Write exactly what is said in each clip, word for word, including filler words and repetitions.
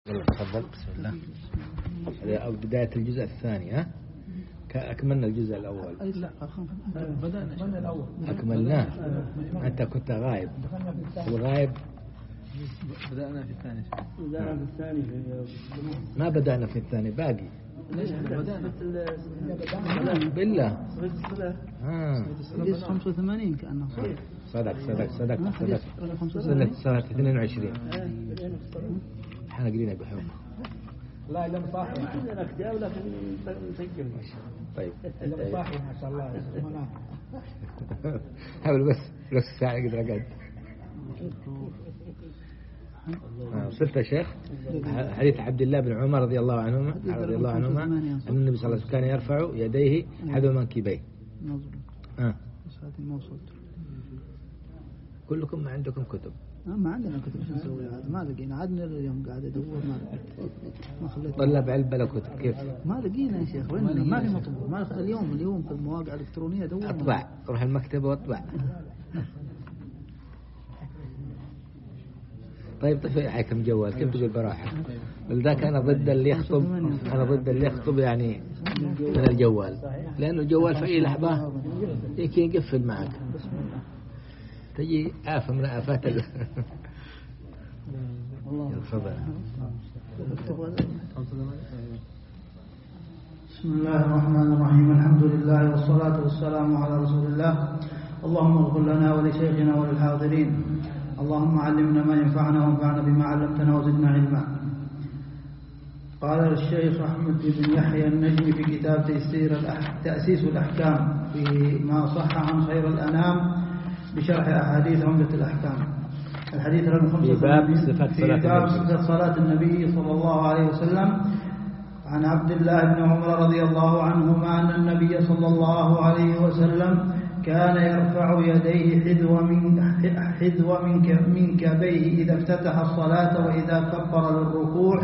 تفضل. بسم الله. أو بداية الجزء الثاني. ها أكملنا الجزء الأول. لا بدأنا الأول أكملناه. أنت كنت غايب. الغايب بدأنا في الثاني. بدأنا في الثاني. ما بدأنا في الثاني باقي. بدأنا بالله. ها. خمسة وثمانين كأنه صدق صدق صدق صدق. سنة سنة اثنين وعشرين. احنا قلنا بحب. لا لا صاحي عندنا كتاب لكن نسجل. طيب. لا صاحي ما شاء الله. حاول بس نص ساعة قدر أقعد. وصلت يا شيخ حديث عبد الله بن عمر رضي الله عنهما رضي الله عنهما أن النبي صلى الله عليه وسلم كان يرفع يديه حذو منكبيه. آه. كلكم ما عندكم كتب. ما عندنا كتب شو نسوي هذا ما لقينا عادنا اليوم قاعد ادور ما ما خليت طلب علبة لا كتب كيف ما لقينا يا شيخ وين ما في مطبوع ما اليوم اليوم في المواقع الإلكترونية دور اطبع روح المكتبة واطبع. طيب طيب عليكم جوال كيف تقول براحة لذلك أنا ضد اللي يخطب أنا ضد اللي يخطب يعني من الجوال لأنه الجوال في أي لحظة يمكن يقفل معك تجي آفة من آفات ال تفضل. بسم الله الرحمن الرحيم الحمد لله والصلاة والسلام على رسول الله. اللهم اغفر لنا ولشيخنا وللحاضرين. اللهم علمنا ما ينفعنا وانفعنا بما علمتنا وزدنا علما. قال الشيخ أحمد بن يحيى النجمي في كتاب تيسير تأسيس الأحكام فيما صح عن خير الأنام بشرح أحاديث عمدة الأحكام. الحديث رقم خمسة في باب صفة صلاة النبي صلى الله عليه وسلم عن عبد الله بن عمر رضي الله عنهما أن النبي صلى الله عليه وسلم كان يرفع يديه حذو من حذو من منكبيه إذا افتتح الصلاة وإذا كبر للركوع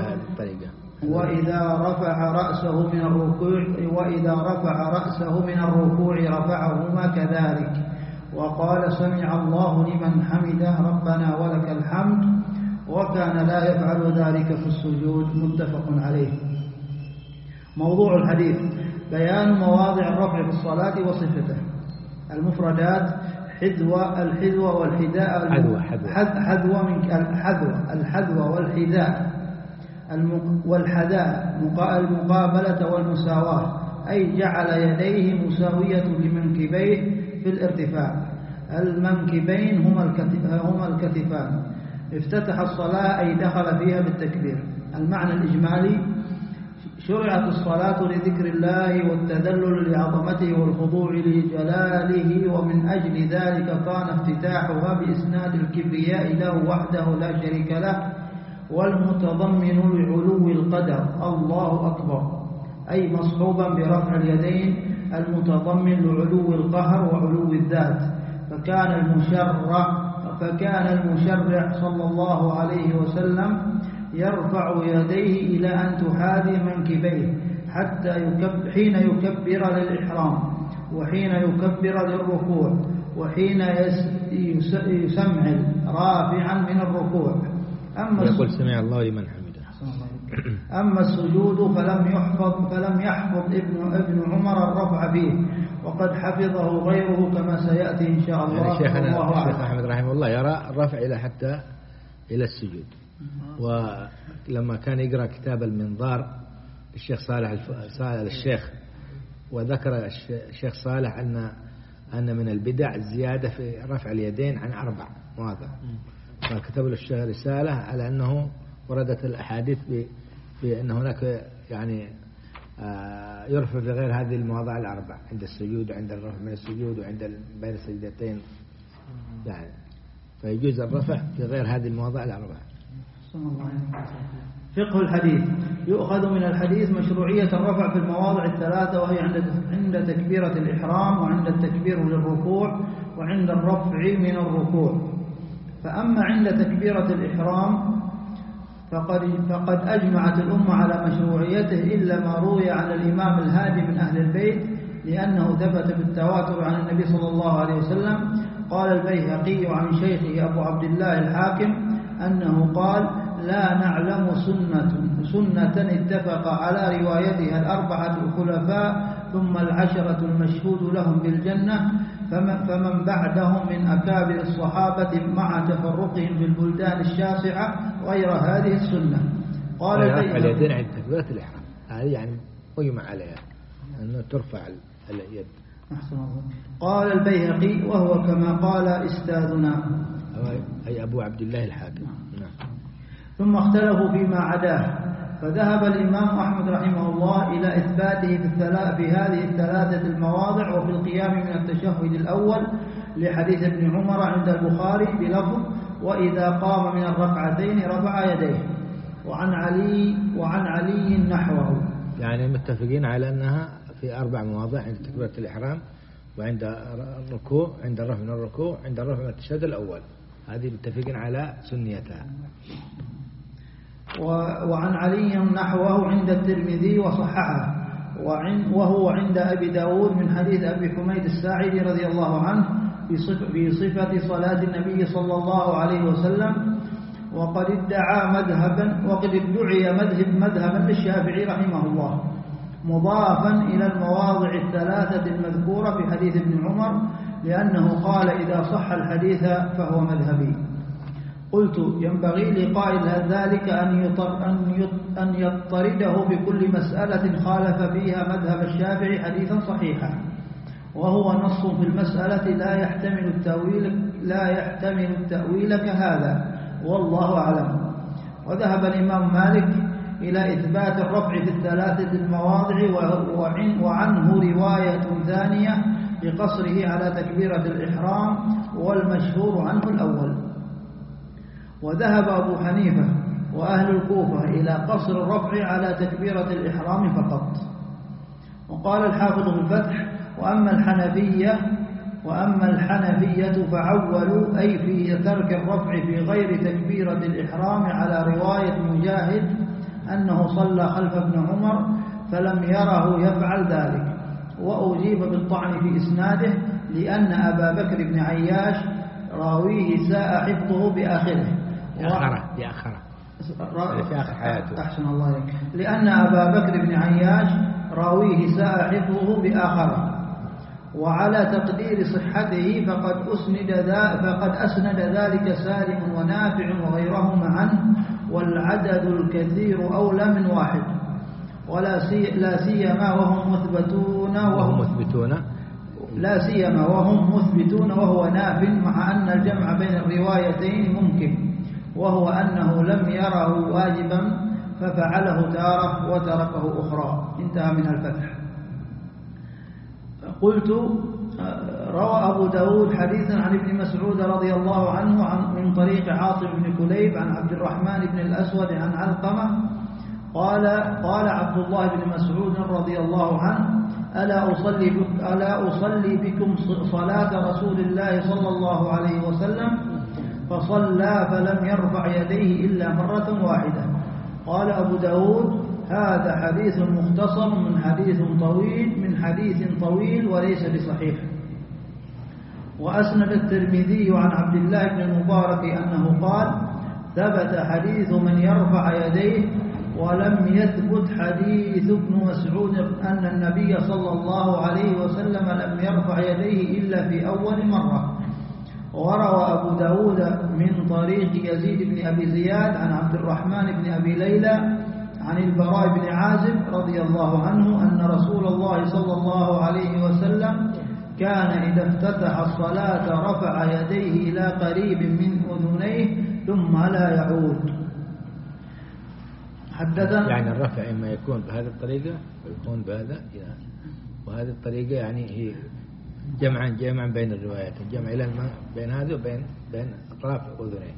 وإذا رفع رأسه من الركوع وإذا رفع رأسه من الركوع رفعهما كذلك. وقال سمع الله لمن حمده ربنا ولك الحمد وكان لا يفعل ذلك في السجود متفق عليه. موضوع الحديث بيان مواضع الرفع في الصلاة وصفته. المفردات حذو الحذو والحذاء حذو من الحذو الحذو والحذاء والحذاء المقابلة والمساواة أي جعل يديه مساوية لمنكبيه في الارتفاع. المنكبين هما الكتفان. افتتح الصلاة أي دخل فيها بالتكبير. المعنى الإجمالي شرعت الصلاة لذكر الله والتذلل لعظمته والخضوع لجلاله ومن أجل ذلك كان افتتاحها بإسناد الكبرياء له وحده لا شريك له والمتضمن لعلو القدر الله أكبر أي مصحوبا برفع اليدين المتضمن لعلو القهر وعلو الذات. فكان المشرع فكان المشرع صلى الله عليه وسلم يرفع يديه إلى أن تحاذي منكبيه حتى يكبر حين يكبر للإحرام وحين يكبر للركوع وحين يسمع رافعا من الركوع. أما يقول سمع الله لمن حمده. أما السجود فلم يحفظ فلم يحفظ ابن ابن عمر الرفع فيه وقد حفظه غيره كما سيأتي إن شاء الله. يعني شيخنا الشيخ أحمد رحمه الله يرى الرفع إلى حتى إلى السجود. ولما كان يقرأ كتاب المنظار الشيخ صالح صالح الشيخ وذكر الشيخ صالح أن أن من البدع الزيادة في رفع اليدين عن أربع مواضع. فكتب له الشيخ رسالة على أنه وردت الأحاديث بأن هناك يعني يرفع في غير هذه المواضع الأربع عند السجود وعند الرفع من السجود وعند بين السجدتين يعني فيجوز الرفع في غير هذه المواضع الأربع. فقه الحديث يؤخذ من الحديث مشروعية الرفع في المواضع الثلاثة وهي عند عند تكبيرة الإحرام وعند التكبير للركوع وعند الرفع من الركوع. فأما عند تكبيرة الإحرام فقد, فقد أجمعت الأمة على مشروعيته إلا ما روي عن الإمام الهادي من أهل البيت لأنه ثبت بالتواتر عن النبي صلى الله عليه وسلم. قال البيهقي عن شيخه أبو عبد الله الحاكم أنه قال لا نعلم سنة سنة اتفق على روايتها الأربعة الخلفاء ثم العشرة المشهود لهم بالجنة فمن, فمن بعدهم من أكابر الصحابة مع تفرقهم في البلدان الشاسعة غير هذه السنة. قال رفع اليدين عند تكبيرة الإحرام هذه يعني مجمع عليها أنه ترفع اليد. قال البيهقي وهو كما قال أستاذنا أي أبو عبد الله الحاكم. نعم. ثم اختلفوا فيما عداه فذهب الإمام أحمد رحمه الله إلى إثباته في, في هذه الثلاثة المواضع وفي القيام من التشهد الأول لحديث ابن عمر عند البخاري بلفظ وإذا قام من الركعتين رفع يديه وعن علي وعن علي نحوه. يعني متفقين على أنها في أربع مواضع عند تكبيرة الإحرام وعند الركوع عند الرفع من الركوع عند الرفع من التشهد الأول هذه متفقين على سنيتها. وعن علي نحوه عند الترمذي وصححه وهو عند أبي داود من حديث أبي حميد الساعدي رضي الله عنه في صفة صلاة النبي صلى الله عليه وسلم وقد ادعى مذهبا وقد ادعي مذهب مذهبا للشافعي رحمه الله مضافا إلى المواضع الثلاثة المذكورة في حديث ابن عمر لأنه قال إذا صح الحديث فهو مذهبي. قلت ينبغي لقائل ذلك أن يطرده بكل مسألة خالف فيها مذهب الشافعي حديثا صحيحا وهو نص في المسألة لا يحتمل التأويل لا يحتمل التأويل كهذا والله أعلم. وذهب الإمام مالك إلى إثبات الرفع في الثلاثة المواضع وعنه رواية ثانية بقصره على تكبيرة الإحرام والمشهور عنه الأول. وذهب أبو حنيفة وأهل الكوفة إلى قصر الرفع على تكبيرة الإحرام فقط. وقال الحافظ في الفتح وأما الحنفية وأما الحنفية فعولوا أي في ترك الرفع في غير تكبيرة الإحرام على رواية مجاهد أنه صلى خلف ابن عمر فلم يره يفعل ذلك وأجيب بالطعن في إسناده لأن أبا بكر بن عياش راويه ساء حفظه بآخره بآخره بآخره في آخر حياته أحسن الله عليك لأن أبا بكر بن عياش راويه ساء حفظه بآخره وعلى تقدير صحته فقد أسند ذا فقد أسند ذلك سالم ونافع وغيرهما عنه والعدد الكثير أولى من واحد ولا سي لا سيما وهم مثبتون وهم مثبتون لا سيما وهم مثبتون وهو ناف مع أن الجمع بين الروايتين ممكن وهو أنه لم يره واجبا ففعله تارة وتركه أخرى. انتهى من الفتح. قلت روى أبو داود حديثا عن ابن مسعود رضي الله عنه عن من طريق عاصم بن كليب عن عبد الرحمن بن الأسود عن علقمة قال قال عبد الله بن مسعود رضي الله عنه ألا أصلي بك ألا أصلي بكم صلاة رسول الله صلى الله عليه وسلم فصلى فلم يرفع يديه إلا مرة واحدة. قال أبو داود هذا حديث مختصر من حديث طويل من حديث طويل وليس بصحيح. وأسند الترمذي عن عبد الله بن المبارك أنه قال ثبت حديث من يرفع يديه ولم يثبت حديث ابن مسعود أن النبي صلى الله عليه وسلم لم يرفع يديه إلا في أول مرة. وروى أبو داود من طريق يزيد بن أبي زياد عن عبد الرحمن بن أبي ليلى عن البراء بن عازب رضي الله عنه أن رسول الله صلى الله عليه وسلم كان إذا افتتح الصلاة رفع يديه إلى قريب من أذنيه ثم لا يعود. حدثنا يعني الرفع إما يكون بهذه الطريقة ويكون بهذا وهذه الطريقة يعني هي جمعا جمعا بين الروايات الجمع إلى بين هذه وبين بين أطراف أذنيه.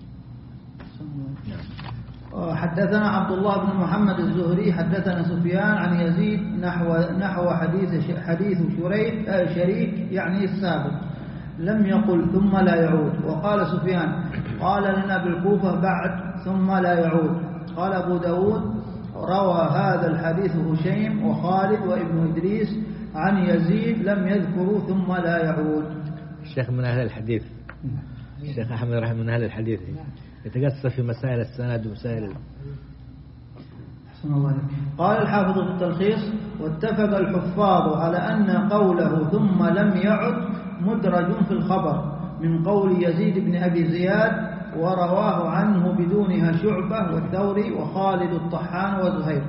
نعم. حدثنا عبد الله بن محمد الزهري حدثنا سفيان عن يزيد نحو نحو حديث حديث شريك شريك يعني السابق لم يقل ثم لا يعود. وقال سفيان قال لنا بالكوفة بعد ثم لا يعود. قال أبو داود روى هذا الحديث هشيم وخالد وابن إدريس عن يزيد لم يذكروا ثم لا يعود. الشيخ من أهل الحديث الشيخ أحمد رحمه من أهل الحديث يتقصى في مسائل السند ومسائل. أحسن الله عليك. قال الحافظ في التلخيص: واتفق الحفاظ على أن قوله ثم لم يعد مدرج في الخبر من قول يزيد بن أبي زياد ورواه عنه بدونها شعبة والثوري وخالد الطحان وزهير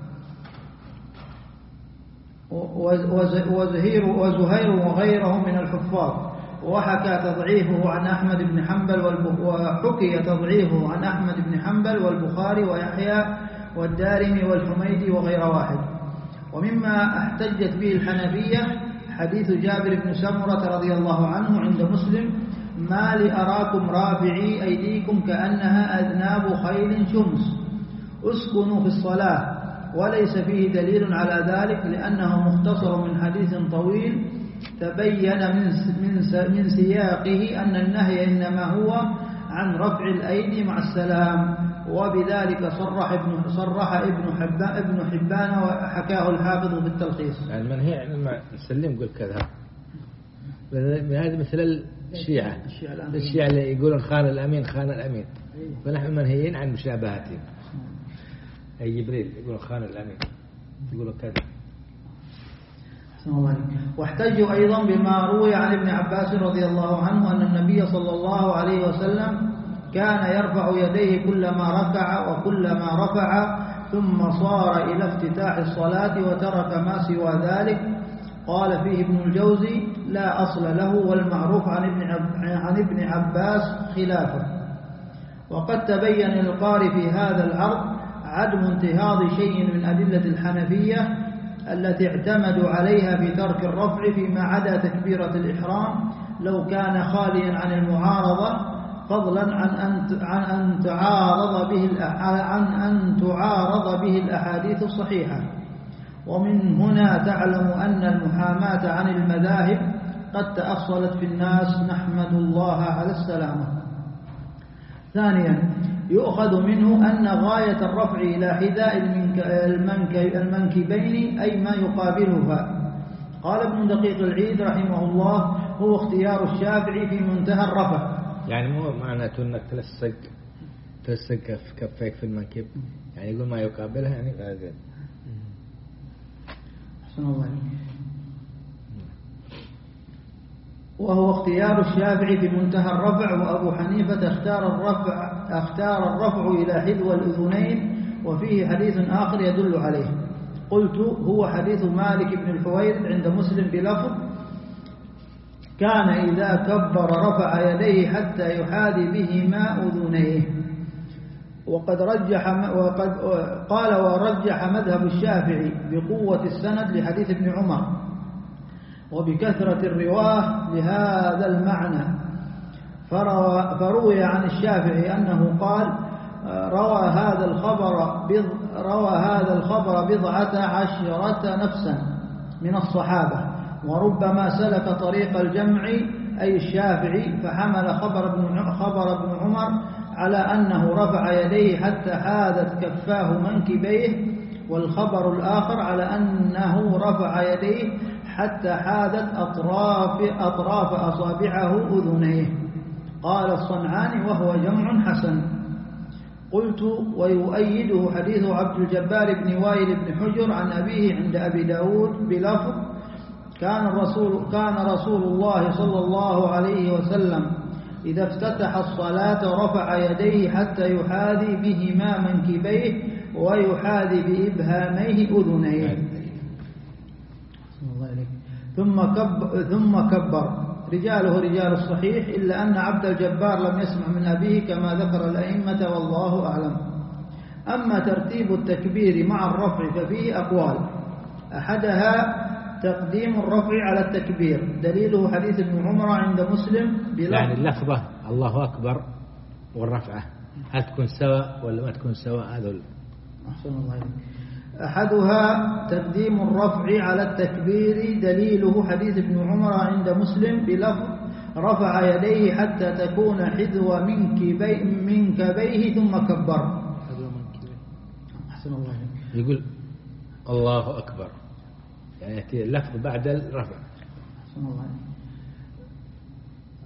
وزهير وزهير وغيرهم من الحفاظ. وحكى تضعيفه عن أحمد بن حنبل وحكي تضعيفه عن أحمد بن حنبل والبخاري ويحيى والدارمي والحميدي وغير واحد. ومما احتجت به الحنفية حديث جابر بن سمرة رضي الله عنه عند مسلم: ما لأراكم رافعي أيديكم كأنها أذناب خيل شمس اسكنوا في الصلاة، وليس فيه دليل على ذلك لأنه مختصر من حديث طويل تبين من من سياقه أن النهي إنما هو عن رفع الأيدي مع السلام، وبذلك صرح ابن صرح ابن حبان ابن حبان وحكاه الحافظ بالتلخيص. يعني المنهي عن يعني نسلم قل كذا، هذا مثل الشيعة الشيعة اللي يقولون خان الأمين خان الأمين، فنحن منهيين عن مشابهتهم. أي جبريل يقولون خان الأمين يقولون كذا. واحتجوا أيضا بما روي عن ابن عباس رضي الله عنه أن النبي صلى الله عليه وسلم كان يرفع يديه كلما ركع وكلما رفع ثم صار إلى افتتاح الصلاة وترك ما سوى ذلك. قال فيه ابن الجوزي: لا أصل له، والمعروف عن ابن عن ابن عباس خلافه. وقد تبين للقارئ في هذا العرض عدم انتهاض شيء من أدلة الحنفية التي اعتمدوا عليها في ترك الرفع فيما عدا تكبيرة الإحرام لو كان خاليا عن المعارضة، فضلا عن أن عن أن تعارض به عن أن تعارض به الأحاديث الصحيحة. ومن هنا تعلم أن المحاماة عن المذاهب قد تأصلت في الناس، نحمد الله على السلامة. ثانيا، يؤخذ منه أن غاية الرفع إلى حذاء المنكبين أي ما يقابلها. قال ابن دقيق العيد رحمه الله: هو اختيار الشافعي في منتهى الرفع. يعني مو معناته أنك تلصق تلصق كفيك في المنكب، يعني يقول ما يقابلها يعني هذا. أحسن الله. وهو اختيار الشافعي في منتهى الرفع، وأبو حنيفة اختار الرفع اختار الرفع إلى حذو الأذنين، وفيه حديث آخر يدل عليه. قلت: هو حديث مالك بن الحويرث عند مسلم بلفظ: كان إذا كبر رفع يديه حتى يحاذي بهما أذنيه. وقد رجح وقد قال ورجح مذهب الشافعي بقوة السند لحديث ابن عمر وبكثرة الرواه لهذا المعنى. فروي عن الشافعي أنه قال: روى هذا الخبر روى هذا الخبر بضعة عشرة نفسا من الصحابة، وربما سلك طريق الجمع أي الشافعي، فحمل خبر ابن خبر ابن عمر على أنه رفع يديه حتى حاذت كفاه منكبيه، والخبر الآخر على أنه رفع يديه حتى حاذت أطراف أطراف أصابعه أذنيه. قال الصنعاني: وهو جمع حسن. قلت: ويؤيده حديث عبد الجبار بن وائل بن حجر عن أبيه عند أبي داود بلفظ: كان الرسول كان رسول الله صلى الله عليه وسلم إذا افتتح الصلاة رفع يديه حتى يحاذي بهما منكبيه ويحاذي بإبهاميه أذنيه. ثم كب ثم كبر. رجاله رجال الصحيح، إلا أن عبد الجبار لم يسمع من أبيه كما ذكر الأئمة والله أعلم. أما ترتيب التكبير مع الرفع ففيه أقوال، أحدها تقديم الرفع على التكبير، دليله حديث ابن عمر عند مسلم بلفظ يعني اللفظة الله أكبر والرفعة هل تكون سواء ولا ما تكون سواء؟ هذا أحسن الله عليك. أحدها تقديم الرفع على التكبير، دليله حديث ابن عمر عند مسلم بلفظ رفع يديه حتى تكون حذو منكبيه منكبيه ثم كبر. أحسن الله عليك. يقول الله أكبر يعني يأتي اللفظ بعد الرفع. أحسن الله عليك.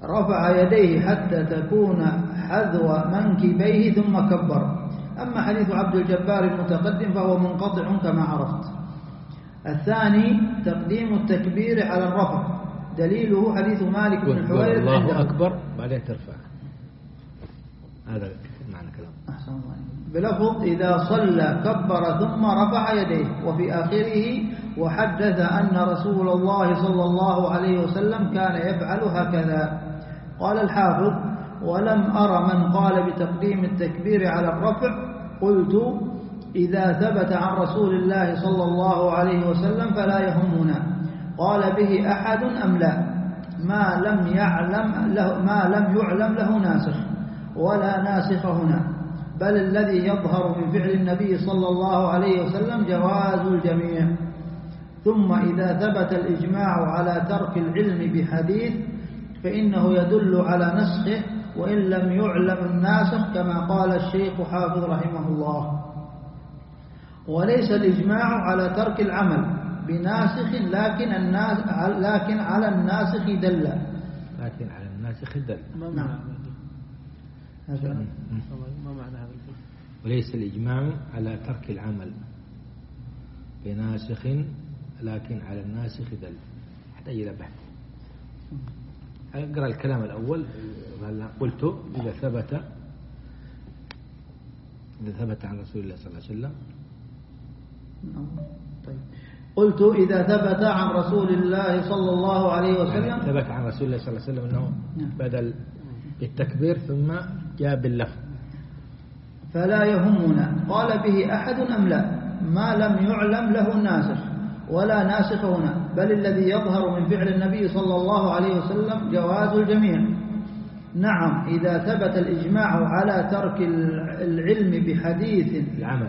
رفع يديه حتى تكون حذو منكبيه ثم كبر. أما حديث عبد الجبار المتقدم فهو منقطع كما عرفت. الثاني تقديم التكبير على الرفع، دليله حديث مالك بن الحويرث الله أكبر بعدين ترفع، هذا معنى كلام. أحسن الله بلفظ إذا صلى كبر ثم رفع يديه. وفي آخره وحدث أن رسول الله صلى الله عليه وسلم كان يفعل هكذا. قال الحافظ ولم أر من قال بتقديم التكبير على الرفع. قلت إذا ثبت عن رسول الله صلى الله عليه وسلم فلا يهمنا. قال به أحد أم لا؟ ما لم يعلم له ما لم يعلم له ناسخ ولا ناسخ هنا، بل الذي يظهر من فعل النبي صلى الله عليه وسلم جواز الجميع. ثم إذا ثبت الإجماع على ترك العلم بحديث فإنه يدل على نسخه وإن لم يعلم الناسخ كما قال الشيخ حافظ رحمه الله. وليس الإجماع على ترك العمل بناسخ لكن الناس لكن على الناسخ دل. لكن على الناسخ دل. نعم. ما معنى هذا الفصل؟ وليس الإجماع على ترك العمل بناسخ لكن على الناسخ دل. يحتاج إلى بحث. أقرأ الكلام الأول. قلت إذا ثبت إذا ثبت عن رسول الله صلى الله عليه وسلم. طيب. قلت إذا ثبت عن رسول الله صلى الله عليه وسلم ثبت عن رسول الله صلى الله عليه وسلم أنه بدل بالتكبير ثم جاء باللفظ فلا يهمنا. قال به أحد أم لا؟ ما لم يعلم له ناسخ ولا ناسخ هنا، بل الذي يظهر من فعل النبي صلى الله عليه وسلم جواز الجميع. نعم إذا ثبت الإجماع على ترك العلم بحديث العمل.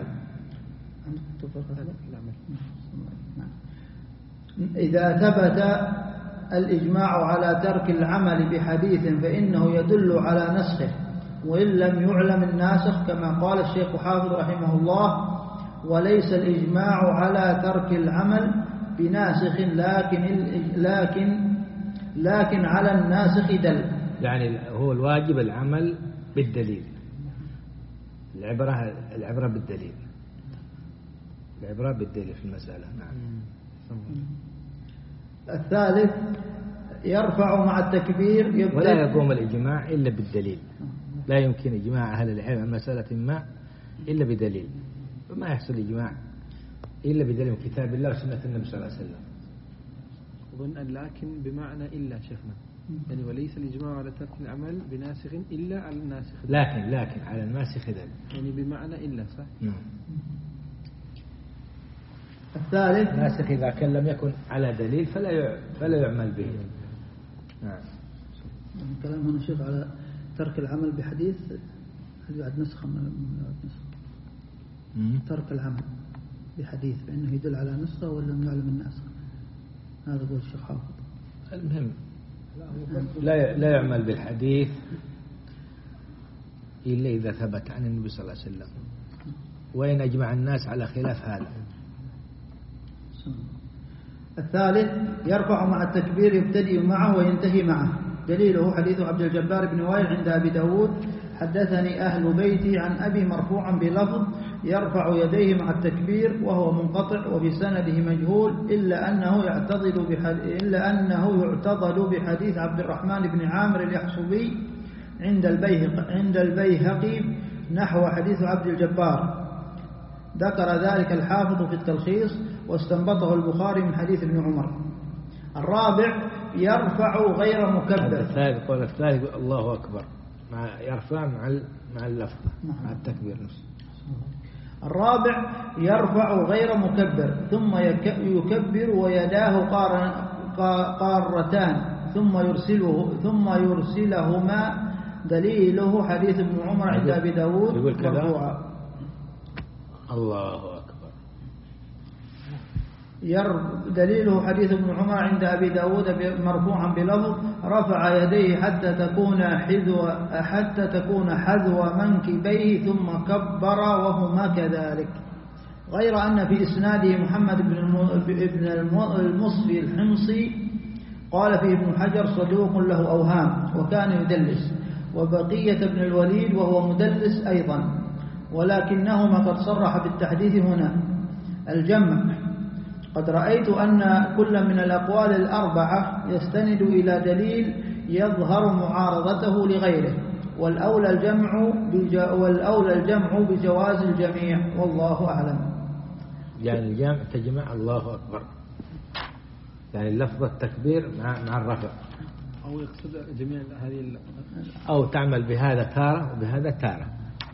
إذا ثبت الإجماع على ترك العمل بحديث فإنه يدل على نسخه وإن لم يعلم الناسخ كما قال الشيخ حافظ رحمه الله. وليس الإجماع على ترك العمل بناسخ لكن لكن لكن على الناسخ دل. يعني هو الواجب العمل بالدليل. العبرة العبرة بالدليل. العبرة بالدليل في المسألة. نعم. الثالث يرفع مع التكبير ولا يقوم الإجماع إلا بالدليل. لا يمكن إجماع أهل العلم عن مسألة ما إلا بدليل، فما يحصل إجماع إلا بدليل من كتاب الله وسنة النبي صلى الله عليه وسلم. أظن أن لكن بمعنى إلا شيخنا، يعني وليس الإجماع على ترك العمل بناسخ إلا على الناسخ دل. لكن لكن على الناسخ دل، يعني بمعنى إلا صح؟ نعم. الثالث الناسخ إذا كان لم يكن على دليل فلا فلا يعمل به. نعم. كلام هنا شيخ على ترك العمل بحديث هل بعد نسخة من نسخة ترك العمل بحديث بأنه يدل على نسخة ولا لم يعلم الناسخ. هذا هو الشيخ حافظ. المهم لا لا يعمل بالحديث إلا إذا ثبت عن النبي صلى الله عليه وسلم، وإن أجمع الناس على خلاف هذا. الثالث يرفع مع التكبير يبتدئ معه وينتهي معه، دليله حديث عبد الجبار بن وائل عند أبي داود حدثني أهل بيتي عن أبي مرفوعا بلفظ يرفع يديه مع التكبير وهو منقطع وفي سنده مجهول إلا أنه يعتضد بحديث إلا أنه يعتضد بحديث عبد الرحمن بن عامر اليحصبي عند البيهقي عند البيهقي نحو حديث عبد الجبار. ذكر ذلك الحافظ في التلخيص واستنبطه البخاري من حديث ابن عمر. الرابع يرفع غير مكبر. الثالث قول الثالث الله أكبر مع يرفع مع مع اللفظ مع التكبير نفسه. الرابع يرفع غير مكبر ثم يكبر ويداه قارتان ثم يرسله ثم يرسلهما، دليله حديث ابن عمر عند أبي داود يقول كذا الله أكبر. دليله حديث ابن عمر عند أبي داود مرفوعا بلفظ رفع يديه حتى تكون حذو حتى تكون حذو منكبيه ثم كبر وهما كذلك، غير أن في إسناده محمد بن المصفي الحمصي قال فيه ابن حجر صدوق له أوهام وكان يدلس، وبقية ابن الوليد وهو مدلس أيضا، ولكنهما قد صرح بالتحديث هنا. الجمع: قد رأيت أن كل من الأقوال الأربعة يستند إلى دليل يظهر معارضته لغيره، والأولى الجمع والأولى الجمع بجواز الجميع، والله أعلم. يعني الجمع تجمع الله أكبر، يعني لفظ التكبير مع مع الرفع، أو يقصد جميع هذه، أو تعمل بهذا تارة وبهذا تارة.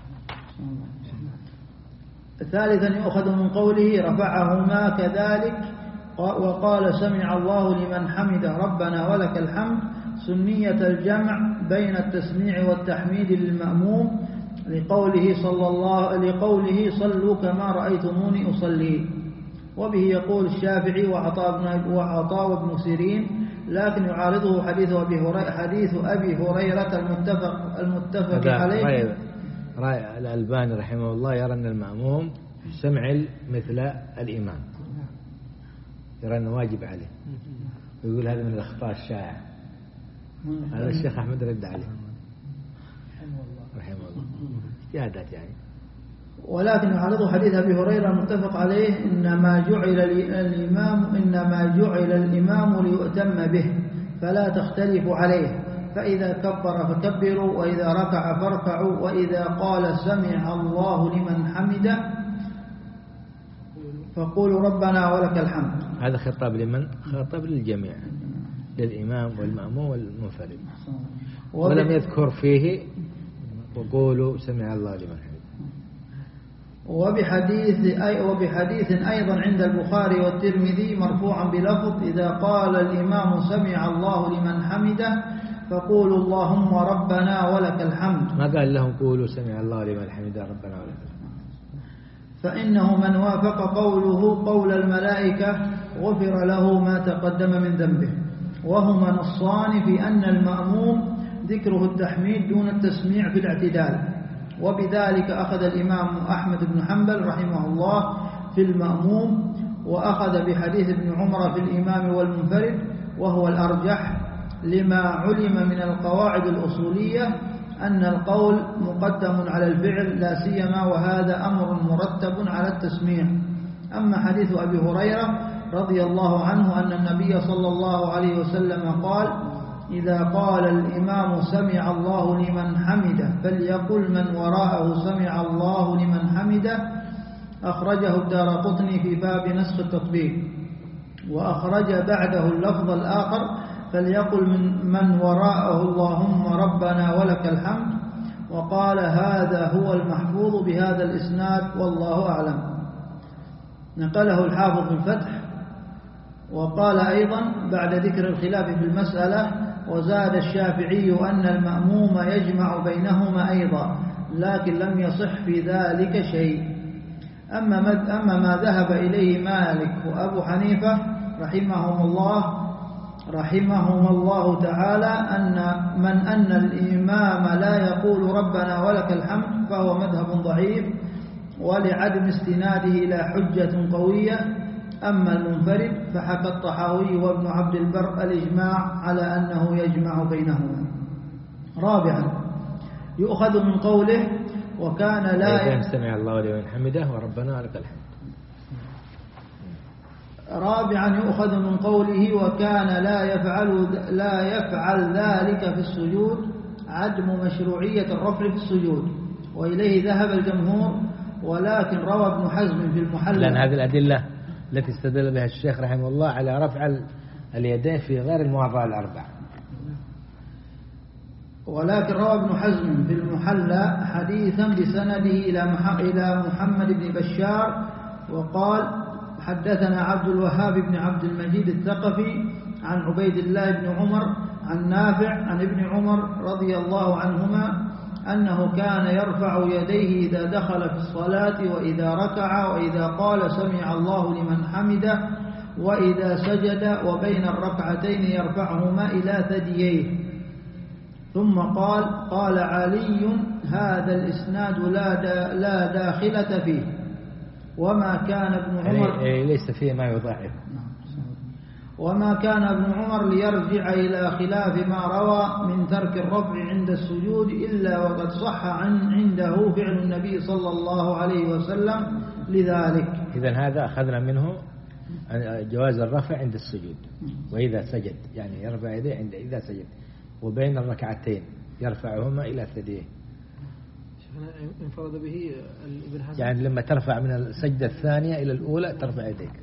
ثالثا يؤخذ من قوله رفعهما كذلك وقال سمع الله لمن حمد ربنا ولك الحمد سنية الجمع بين التسميع والتحميد للمأموم، لقوله صلى الله لقوله صلوا كما رأيتموني أصلي. وبه يقول الشافعي وعطاء بن وعطاء بن سيرين، لكن يعارضه حديث أبي هريرة حديث أبي هريرة المتفق المتفق عليه. رأي, رأي الألباني رحمه الله يرى أن المأموم سمع مثل الإمام، يرى أنه واجب عليه، ويقول هذا من الأخطاء الشائعة. هذا الشيخ أحمد رد عليه رحمه الله اجتهادات يعني. ولكن يعرض حديث أبي هريرة المتفق عليه إنما جعل الإمام إنما جعل الإمام ليؤتم به فلا تختلفوا عليه، فإذا كبر فكبروا، وإذا ركع فاركعوا، وإذا قال سمع الله لمن حمده فقولوا ربنا ولك الحمد. هذا خطاب لمن؟ خطاب للجميع، للإمام والمأموم والمنفرد، ولم يذكر فيه وقولوا سمع الله لمن حمده. وبحديث أي وبحديث أيضا عند البخاري والترمذي مرفوعا بلفظ إذا قال الإمام سمع الله لمن حمده فقولوا اللهم ربنا ولك الحمد. ما قال لهم قولوا سمع الله لمن حمده ربنا ولك الحمد. فإنه من وافق قوله قول الملائكة غفر له ما تقدم من ذنبه، وهما نصان في أن المأموم ذكره التحميد دون التسميع في الاعتدال. وبذلك أخذ الإمام أحمد بن حنبل رحمه الله في المأموم، وأخذ بحديث ابن عمر في الإمام والمنفرد، وهو الأرجح لما علم من القواعد الأصولية أن القول مقدم على الفعل لا سيما وهذا أمر مرتب على التسميع. أما حديث أبي هريرة رضي الله عنه أن النبي صلى الله عليه وسلم قال إذا قال الإمام سمع الله لمن حمده فليقل من وراءه سمع الله لمن حمده، أخرجه الدارقطني في باب نسخ التطبيق، وأخرج بعده اللفظ الآخر فليقل من, من وراءه اللهم ربنا ولك الحمد، وقال هذا هو المحفوظ بهذا الإسناد والله أعلم. نقله الحافظ في الفتح. وقال أيضا بعد ذكر الخلاف في المسألة وزاد الشافعي أن المأموم يجمع بينهما أيضا، لكن لم يصح في ذلك شيء. أما ما ذهب إليه مالك وأبو حنيفة رحمهم الله رحمهم الله تعالى أن من أن الإمام لا يقول ربنا ولك الحمد فهو مذهب ضعيف ولعدم استناده إلى حجة قوية. أما المنفرد فحكى الطحاوي وابن عبد البر الإجماع على أنه يجمع بينهما. رابعا يؤخذ من قوله وكان لا سمع الله لمن حمده وربنا ولك الحمد. رابعا يؤخذ من قوله وكان لا يفعل لا يفعل ذلك في السجود عدم مشروعية الرفع في السجود، وإليه ذهب الجمهور، ولكن روى ابن حزم في المحلى. لأن هذه الأدلة التي استدل بها الشيخ رحمه الله على رفع اليدين في غير المواضع الأربع. ولكن روى ابن حزم في المحلى حديثا بسنده إلى محمد بن بشار وقال حدثنا عبد الوهاب بن عبد المجيد الثقفي عن عبيد الله بن عمر عن نافع عن ابن عمر رضي الله عنهما أنه كان يرفع يديه إذا دخل في الصلاة وإذا ركع وإذا قال سمع الله لمن حمده وإذا سجد، وبين الركعتين يرفعهما إلى ثدييه. ثم قال قال علي هذا الإسناد لا لا داخلة فيه، وما كان ابن عمر يعني ليس فيه ما يضاعف. وما كان ابن عمر ليرجع إلى خلاف ما روى من ترك الرفع عند السجود إلا وقد صح عن عنده فعل النبي صلى الله عليه وسلم لذلك. إذن هذا أخذنا منه جواز الرفع عند السجود وإذا سجد، يعني يرفع يديه عند إذا سجد، وبين الركعتين يرفعهما إلى ثديه. انفرد به ابن حزم، يعني لما ترفع من السجدة الثانية إلى الأولى ترفع يديك.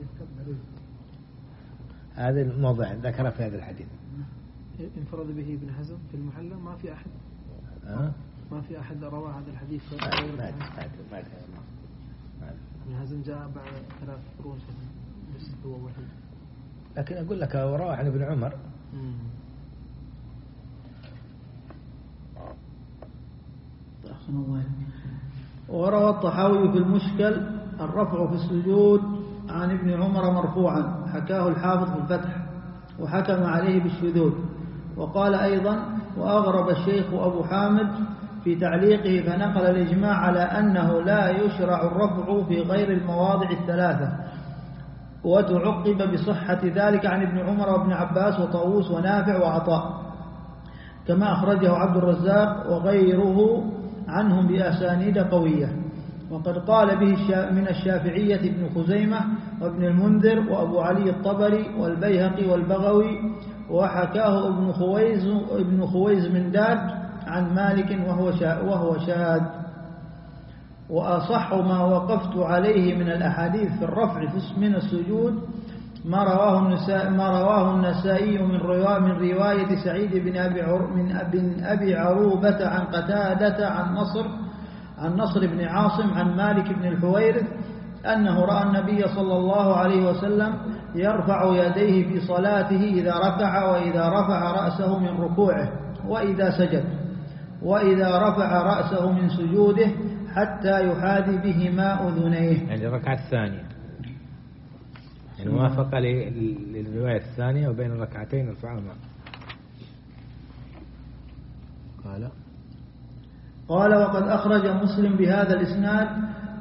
هذا الموضوع ذكر في هذا الحديث. انفرد به ابن حزم في المحلى، ما في أحد أه؟ ما في أحد روى هذا الحديث. ما ما ابن حزم جاء بعد ثلاث قرون بس هو وحيد. لكن أقول لك روى عن ابن عمر. وروى الطحاوي في المشكل الرفع في السجود عن ابن عمر مرفوعا، حكاه الحافظ في الفتح وحكم عليه بالشذوذ. وقال أيضا: وأغرب الشيخ أبو حامد في تعليقه فنقل الإجماع على أنه لا يشرع الرفع في غير المواضع الثلاثة، وتعقب بصحة ذلك عن ابن عمر وابن عباس وطاووس ونافع وعطاء، كما أخرجه عبد الرزاق وغيره عنهم بأسانيد قوية. وقد قال به من الشافعية ابن خزيمة وابن المنذر وأبو علي الطبري والبيهقي والبغوي، وحكاه ابن خويز ابن خويز من داد عن مالك وهو وهو شاذ. وأصح ما وقفت عليه من الأحاديث في الرفع من السجود ما رواه النسائي ما رواه النسائي من رواية من رواية سعيد بن أبي من ابن أبي عروبة عن قتادة عن نصر عن نصر بن عاصم عن مالك بن الحويرث أنه رأى النبي صلى الله عليه وسلم يرفع يديه في صلاته إذا ركع وإذا رفع رأسه من ركوعه وإذا سجد وإذا رفع رأسه من سجوده حتى يحاذي بهما أذنيه. يعني الركعة الثانية، يعني موافقة للرواية الثانية وبين الركعتين يرفعهما. قال قال وقد أخرج مسلم بهذا الإسناد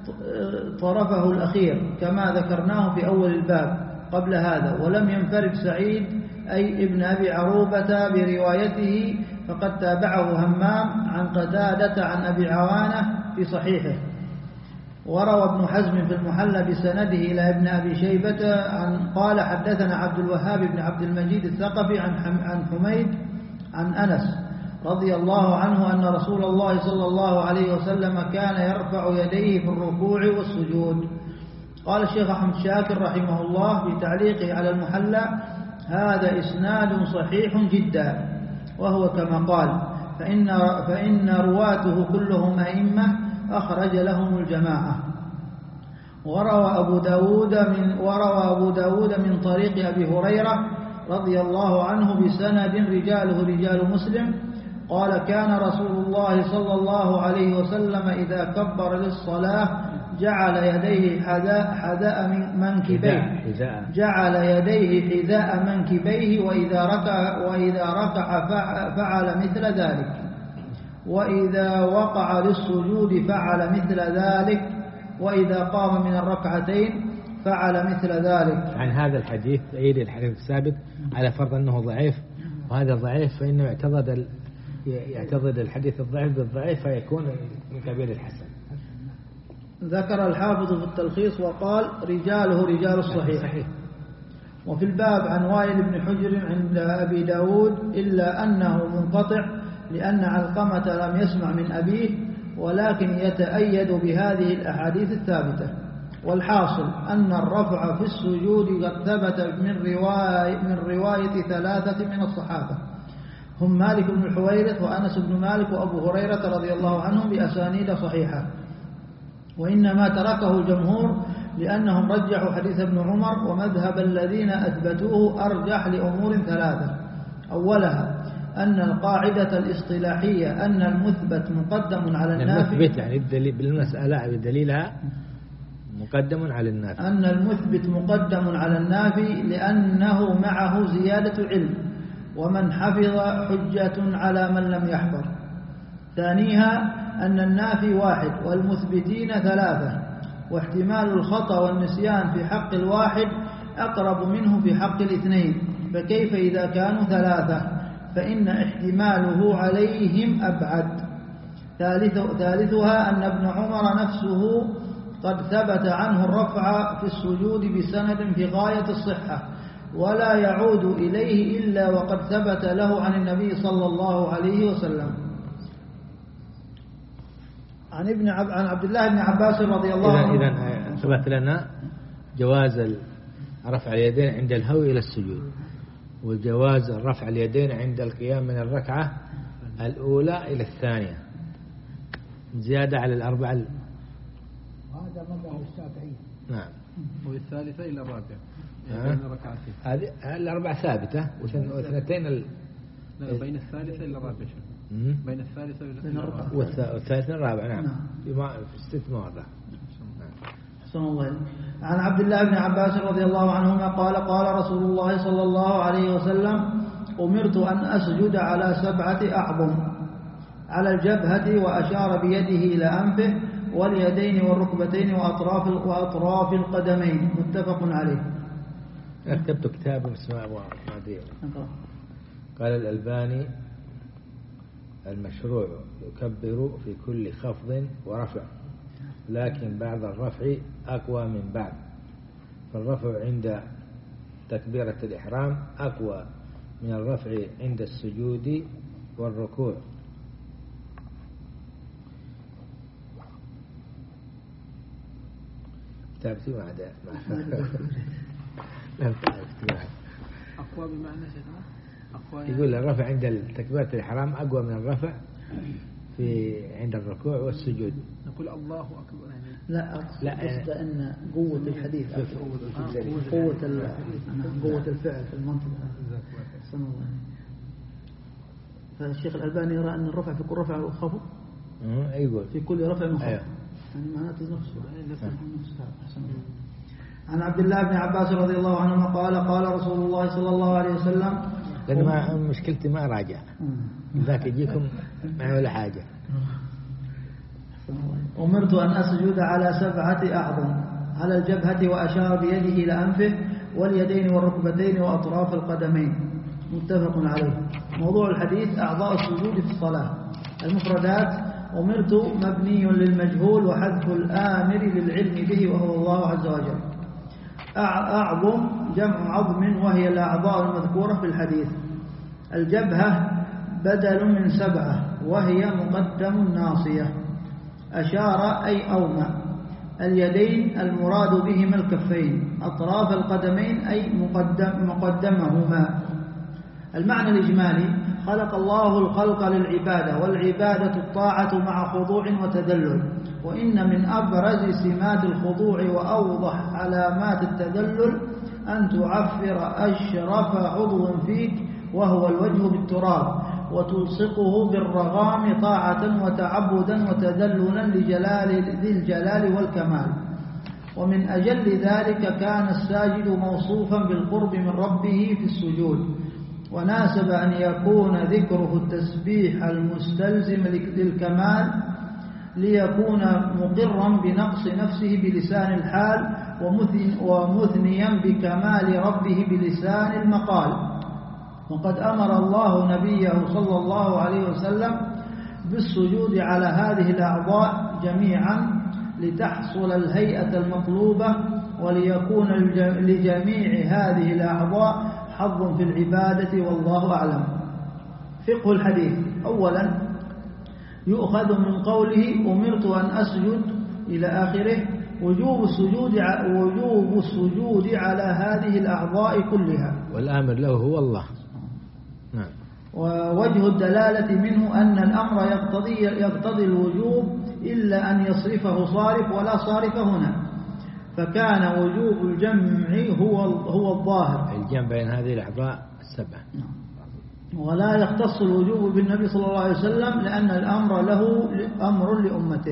طرفه الأخير كما ذكرناه في أول الباب قبل هذا، ولم ينفرد سعيد أي ابن أبي عروبة بروايته، فقد تابعه همام عن قتادة عن أبي عوانة في صحيحه. وروى ابن حزم في المحلى بسنده إلى ابن أبي شيبة عن قال حدثنا عبد الوهاب بن عبد المجيد الثقفي عن عن حميد عن أنس رضي الله عنه أن رسول الله صلى الله عليه وسلم كان يرفع يديه في الركوع والسجود. قال الشيخ أحمد شاكر رحمه الله في تعليقه على المحلى: هذا إسناد صحيح جدا، وهو كما قال، فإن, فإن رواته كلهم أئمة أخرج لهم الجماعة. وروى أبو داود من, وروى أبو داود من طريق أبي هريرة رضي الله عنه بسند رجاله رجال مسلم قال: كان رسول الله صلى الله عليه وسلم إذا كبر للصلاة جعل يديه حذاء حذاء منكبيه جعل يديه حذاء منكبيه وإذا ركع وإذا ركع فعل مثل ذلك، وإذا وقع للسجود فعل مثل ذلك، وإذا قام من الركعتين فعل مثل ذلك. عن هذا الحديث أيد الحديث الثابت على فرض أنه ضعيف، وهذا ضعيف فإنه يعتضد يعتضد الحديث الضعيف بالضعيف فيكون من كبير الحسن. ذكر الحافظ في التلخيص وقال: رجاله رجال الصحيح. وفي الباب عن وائل بن حجر عند أبي داود إلا أنه منقطع لأن علقمة لم يسمع من أبيه، ولكن يتأيد بهذه الأحاديث الثابتة. والحاصل أن الرفع في السجود قد ثبت من رواية, من رواية ثلاثة من الصحابة هم مالك بن الحويرث وأنس بن مالك وأبو هريرة رضي الله عنهم بأسانيد صحيحة. وإنما تركه الجمهور لأنهم رجحوا حديث ابن عمر، ومذهب الذين أثبتوه أرجح لأمور ثلاثة: أولها أن القاعدة الاصطلاحية أن المثبت مقدم على النافي. المثبت يعني بالمسألة بدليلها مقدم على النافي. أن المثبت مقدم على النافي لأنه معه زيادة علم، ومن حفظ حجة على من لم يحفظ. ثانيها أن النافي واحد والمثبتين ثلاثة، واحتمال الخطأ والنسيان في حق الواحد أقرب منه في حق الاثنين، فكيف إذا كانوا ثلاثة؟ فإن احتماله عليهم أبعد. ثالث ثالثها أن ابن عمر نفسه قد ثبت عنه الرفع في السجود بسند في غاية الصحة، ولا يعود إليه إلا وقد ثبت له عن النبي صلى الله عليه وسلم. عن ابن عب... عن عبد الله بن عباس رضي الله عنه. إذا ثبت لنا جواز رفع اليدين عند الهو إلى السجود، وجواز رفع اليدين عند القيام من الركعة الأولى إلى الثانية، زيادة على الأربعة. هذا مذهب الشافعي. نعم. والثالثة إلى الرابعة بين ركعتين. هذه الأربعة ثابتة، واثنتين ال... لا بين الثالثة إلى الرابعة. بين الثالثة إلى الرابعة. والثالثة الرابعة. نعم. في ما في ست مواضع. أحسن الله. عن عبد الله بن عباس رضي الله عنهما قال قال رسول الله صلى الله عليه وسلم: أمرت أن أسجد على سبعة أعظم، على الجبهة وأشار بيده إلى أنفه واليدين والركبتين وأطراف وأطراف القدمين، متفق عليه. كتبت كتاب اسمه أبو عدي. قال الألباني: المشروع يكبر في كل خفض ورفع، لكن بعد الرفع أقوى من بعد، فالرفع عند تكبيرة الإحرام أقوى من الرفع عند السجود والركوع. كتابتي ما عدا لا كتابتي أقوى بمعنى شيخنا أقوى يعني يقول الرفع عند تكبيرة الإحرام أقوى من الرفع في عند الركوع والسجود. نقول الله أكبر يعني. لا أقصد أن قوة الحديث قوة قوة الفعل في المنطقة. صلى الله عليه. فالشيخ الألباني يرى أن الرفع في كل رفع وخفض. يقول في كل رفع وخفض. أيوه. يعني معناته نفسه نفسها. أحسن الله. عن عبد الله بن عباس رضي الله عنهما قال قال رسول الله صلى الله عليه وسلم: لأن ما مشكلتي ما راجع ذاك يجيكم ما ولا حاجة. أمرت أن أسجد على سبعة أعظم، على الجبهة وأشار بيده إلى أنفه واليدين والركبتين وأطراف القدمين، متفق عليه. موضوع الحديث: أعضاء السجود في الصلاة. المفردات: أمرت مبني للمجهول وحذف الآمر للعلم به وهو الله عز وجل. أعظم جمع عظم وهي الأعضاء المذكورة في الحديث. الجبهة بدل من سبعة وهي مقدم الناصية. أشار أي أومى. اليدين المراد بهما الكفين. أطراف القدمين أي مقدم مقدمهما. المعنى الإجمالي: خلق الله الخلق للعبادة، والعبادة الطاعة مع خضوع وتذلل، وإن من أبرز سمات الخضوع وأوضح علامات التذلل أن تعفر أشرف عضو فيك وهو الوجه بالتراب، وتلصقه بالرغام طاعة وتعبدا وتذللا لجلال ذي الجلال والكمال. ومن أجل ذلك كان الساجد موصوفا بالقرب من ربه في السجود، وناسب أن يكون ذكره التسبيح المستلزم للكمال ليكون مقرا بنقص نفسه بلسان الحال ومثنيا بكمال ربه بلسان المقال. وقد أمر الله نبيه صلى الله عليه وسلم بالسجود على هذه الأعضاء جميعا لتحصل الهيئة المطلوبة وليكون لجميع هذه الأعضاء حظ في العبادة، والله أعلم. فقه الحديث: أولا يؤخذ من قوله أمرت أن أسجد إلى آخره وجوب السجود وجوب السجود على هذه الأعضاء كلها، والآمر له هو الله. نعم. ووجه الدلالة منه أن الأمر يقتضي يقتضي الوجوب إلا أن يصرفه صارف ولا صارف هنا، فكان وجوب الجمع هو هو الظاهر، الجمع بين هذه الأعضاء السبعة. ولا يختص الوجوب بالنبي صلى الله عليه وسلم لأن الأمر له أمر لأمته.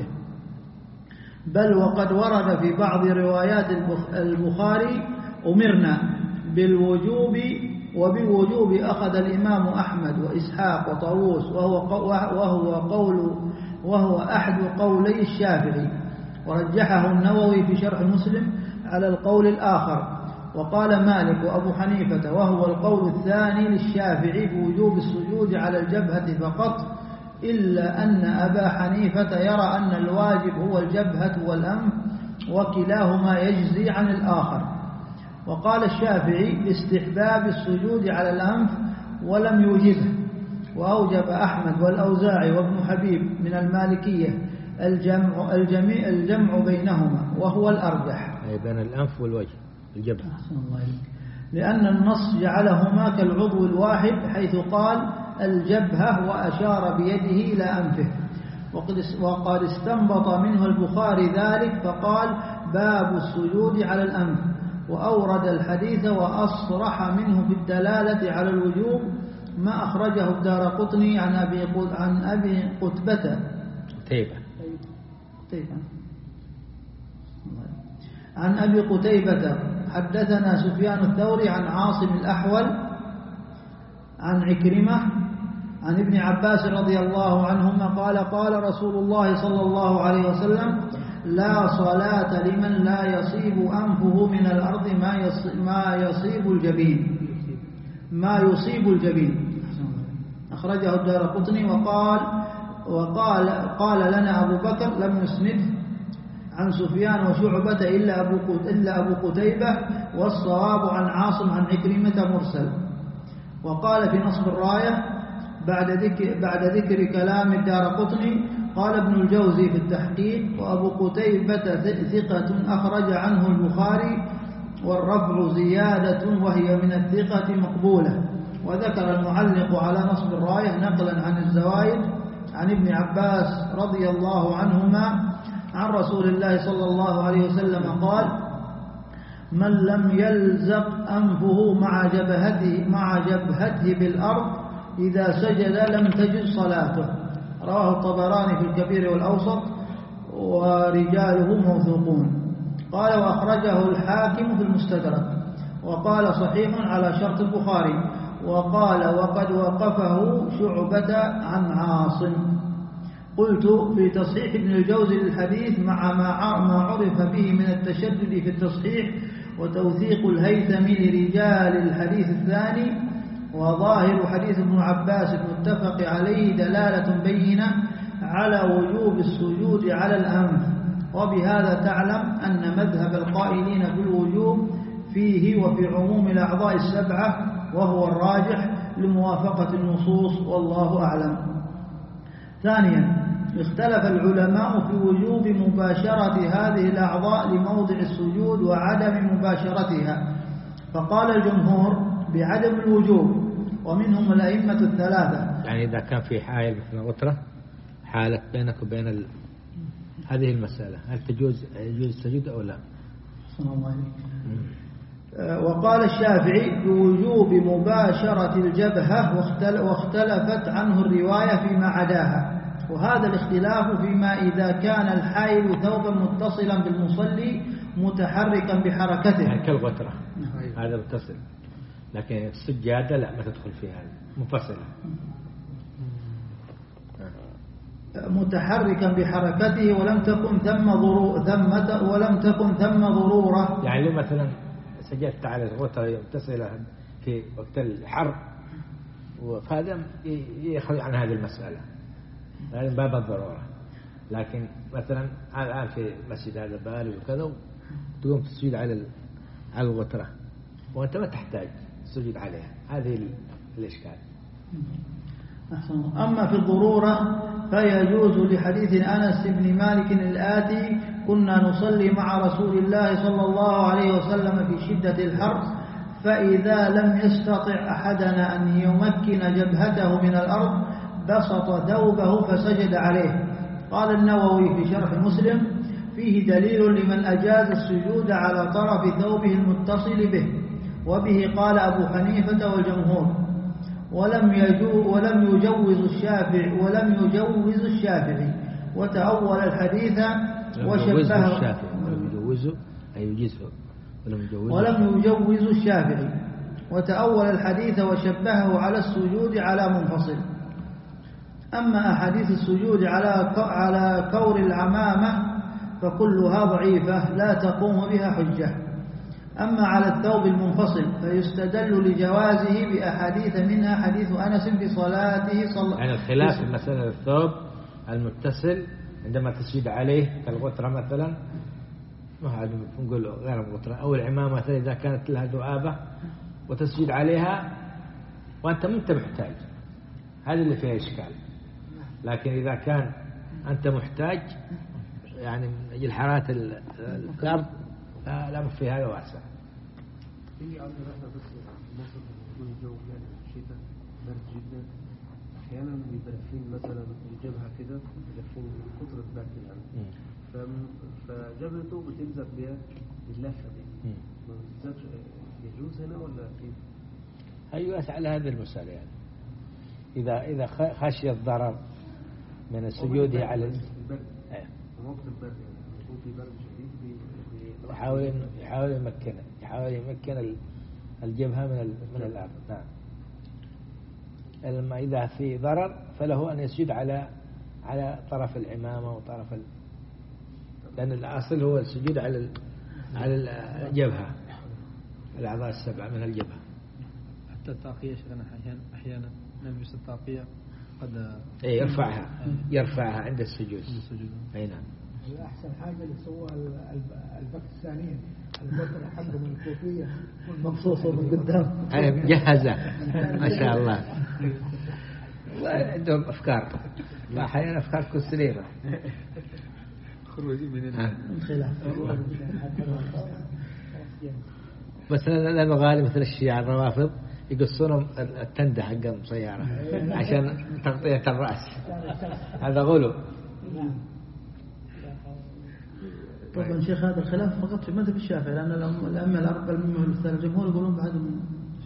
بل وقد ورد في بعض روايات البخاري أمرنا بالوجوب، وبالوجوب أخذ الإمام أحمد وإسحاق وطاووس وهو وهو قول وهو أحد قولي الشافعي، ورجحه النووي في شرح مسلم على القول الآخر. وقال مالك وأبو حنيفة وهو القول الثاني للشافعي بوجوب السجود على الجبهة فقط، إلا أن أبا حنيفة يرى أن الواجب هو الجبهة والأنف وكلاهما يجزي عن الآخر. وقال الشافعي باستحباب السجود على الأنف ولم يوجبه. وأوجب أحمد والأوزاعي وابن حبيب من المالكية الجمع, الجميع الجمع بينهما وهو الأرجح، أي بين الأنف والوجه الجبهة، لأن النص جعلهما كالعضو الواحد حيث قال الجبهة وأشار بيده إلى أنفه. وقد استنبط منه البخاري ذلك فقال باب السجود على الأنف، وأورد الحديث وأصرح منه بالدلالة على الوجوب ما أخرجه الدارقطني عن أبي عن أبي قتيبة قتيبة عن أبي قتيبة حدثنا سفيان الثوري عن عاصم الأحول عن عكرمة عن ابن عباس رضي الله عنهما قال قال رسول الله صلى الله عليه وسلم لا صلاة لمن لا يصيب أنفه من الأرض ما يصيب الجبين ما يصيب الجبين. أخرجه الدارقطني وقال وقال قال لنا أبو بكر لم يسنده عن سفيان وشعبة إلا أبو إلا أبو قتيبة، والصواب عن عاصم عن عكرمة مرسل. وقال في نصب الراية بعد ذكر بعد ذكر كلام الدارقطني قال ابن الجوزي في التحقيق وأبو قتيبة ثقة أخرج عنه البخاري، والرفع زيادة وهي من الثقة مقبولة. وذكر المعلق على نصب الراية نقلا عن الزوائد عن ابن عباس رضي الله عنهما عن رسول الله صلى الله عليه وسلم قال من لم يلزق أنفه مع جبهته مع جبهته بالأرض إذا سجد لم تجد صلاته. رواه الطبراني في الكبير والأوسط ورجاله موثوقون. قال وأخرجه الحاكم في المستدرك وقال صحيح على شرط البخاري. وقال وقد وقفه شعبة عن عاصم. قلت في تصحيح ابن الجوزي للحديث مع ما عرف به من التشدد في التصحيح وتوثيق الهيثم لرجال الحديث الثاني، وظاهر حديث ابن عباس المتفق عليه دلالة بينة على وجوب السجود على الأنف. وبهذا تعلم أن مذهب القائلين بالوجوب فيه وفي عموم الأعضاء السبعة وهو الراجح لموافقة النصوص والله أعلم. ثانيا اختلف العلماء في وجوب مباشرة هذه الأعضاء لموضع السجود وعدم مباشرتها، فقال الجمهور بعدم الوجوب ومنهم الأئمة الثلاثة. يعني إذا كان في حائل مثل غترة حالة بينك وبين ال... هذه المسألة هل تجوز يجوز السجود أو لا؟ صلى الله عليه وسلم. وقال الشافعي بوجوب مباشرة الجبهة واختلفت عنه الرواية فيما عداها، وهذا الاختلاف فيما إذا كان الحائل ثوبا متصلا بالمصلي متحركا بحركته يعني كالغترة هذا متصل، لكن السجادة لا ما تدخل فيها منفصلة متحركا بحركته ولم تكن ثم ضرورة ثم ولم تكن ثم ضرورة. يعني لو مثلا سجدت على الغترة متصلة في وقت الحر فهذا يخرج عن هذه المسألة هذا باب الضرورة. لكن مثلا الآن في مسجد هذا بالي وكذا تقوم تسجد على على الغترة وأنت ما تحتاج تسجد عليها، هذه الإشكال. أما في الضرورة فيجوز لحديث أنس بن مالك الآتي كنا نصلي مع رسول الله صلى الله عليه وسلم في شدة الحر فإذا لم يستطع أحدنا أن يمكن جبهته من الأرض بسط ثوبه فسجد عليه. قال النووي في شرح مسلم فيه دليل لمن أجاز السجود على طرف ثوبه المتصل به، وبه قال أبو حنيفة والجمهور. ولم يجو ولم يجوز الشافعي ولم يجوز الشافعي وتأول الحديث وشبهه ولم يجوزه أي يجزه ولم يجوز الشافعي وتأول الحديث وشبهه على السجود على منفصل. أما أحاديث السجود على على كور العمامة فكلها ضعيفة لا تقوم بها حجة. أما على الثوب المنفصل فيستدل لجوازه بأحاديث منها حديث أنس في صلاته صلى يعني الخلاف في مسألة الثوب المتصل عندما تسجد عليه كالغترة مثلا، نقول غير الغترة، أو العمامة مثلا إذا كانت لها ذؤابة وتسجد عليها وأنت ما أنت محتاج، هذا اللي فيها إشكال. لكن إذا كان أنت محتاج يعني من أجل حرارة الأرض لا في هذا واسع. في عندنا احنا بس مصر يكون الجو يعني الشتاء برد جدا، احيانا بيدفين مثلا الجبهه كده بيدفين كتر البرد يعني، فجبهته بتلزق بها باللفه دي، ما بتلزقش، يجوز هنا ولا كيف؟ أيوة على هذا المسألة يعني إذا إذا خشي الضرر من السجود على البرد وقت البرد يعني يكون في برد شديد يحاول يحاول يمكنه يحاول يمكن الجبهة من من الأرض. نعم. لما إذا في ضرر فله أن يسجد على على طرف العمامة وطرف ال... لأن الأصل هو السجود على على الجبهة، الأعضاء السبعة من الجبهة. حتى التعقية شغلنا أحيانا أحيانا نلبس التعقية قد إيه يرفعها يرفعها عند السجود. أي نعم. أحسن حاجة اللي سووها الباكستانيين البطل حقهم من الكوفية مبسوطة من قدام. أي مجهزة ما شاء الله. عندهم أفكار، ما أحيانا أفكار كل سليمة. خروجي من الخلاف. بس لأنه غالي مثل الشيعة الروافض يقصون التندة حق السيارة عشان تغطية الرأس، هذا غلو. طبعا شيخ هذا الخلاف فقط في مذهب الشافعي، لأن الأئمة الأربعة الممثلين الجمهور يقولون بعدهم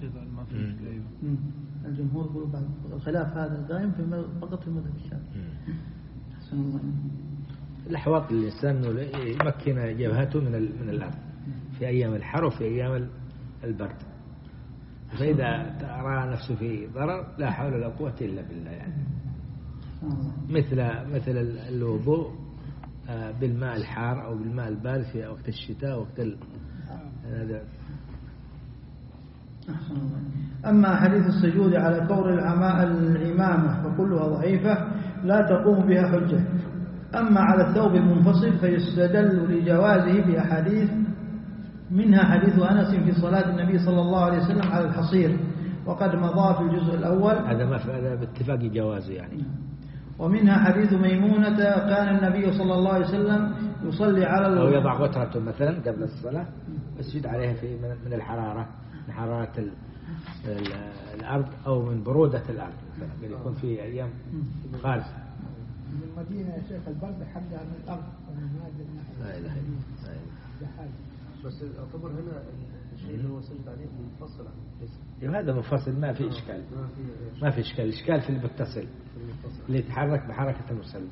الجمهور يقولون بعد الخلاف هذا القائم في فقط في مذهب الشافعي. أحسن الله. الأحوط للإنسان يمكن جبهته من من الأرض في أيام الحر وفي أيام البرد، فإذا رأى نفسه في ضرر لا حول ولا قوة إلا بالله يعني. مثل مثل الوضوء بالماء الحار أو بالماء البارد في وقت الشتاء وقت ال... هذا. أما حديث السجود على كور العمامة فكلها ضعيفة لا تقوم بها حجة. أما على الثوب المنفصل فيستدل لجوازه بأحاديث منها حديث أنس في صلاة النبي صلى الله عليه وسلم على الحصير وقد مضى في الجزء الأول، هذا ما هذا باتفاق جوازه يعني. ومنها حديث ميمونة كان النبي صلى الله عليه وسلم يصلي على أو يضع غترة مثلا قبل الصلاة يسجد عليها في من الحرارة، من حرارة الأرض أو من برودة الأرض مثلا يكون في أيام خارج من المدينة يا شيخ البرد حقها من الأرض ومن هذه الناحية. لا إله إلا الله. بس أعتبر هنا الشيء اللي هو سجد عليه منفصل عن الجسم. هذا منفصل ما في إشكال، ما في إشكال. إشكال في المتصل اللي يتحرك بحركة المسلم.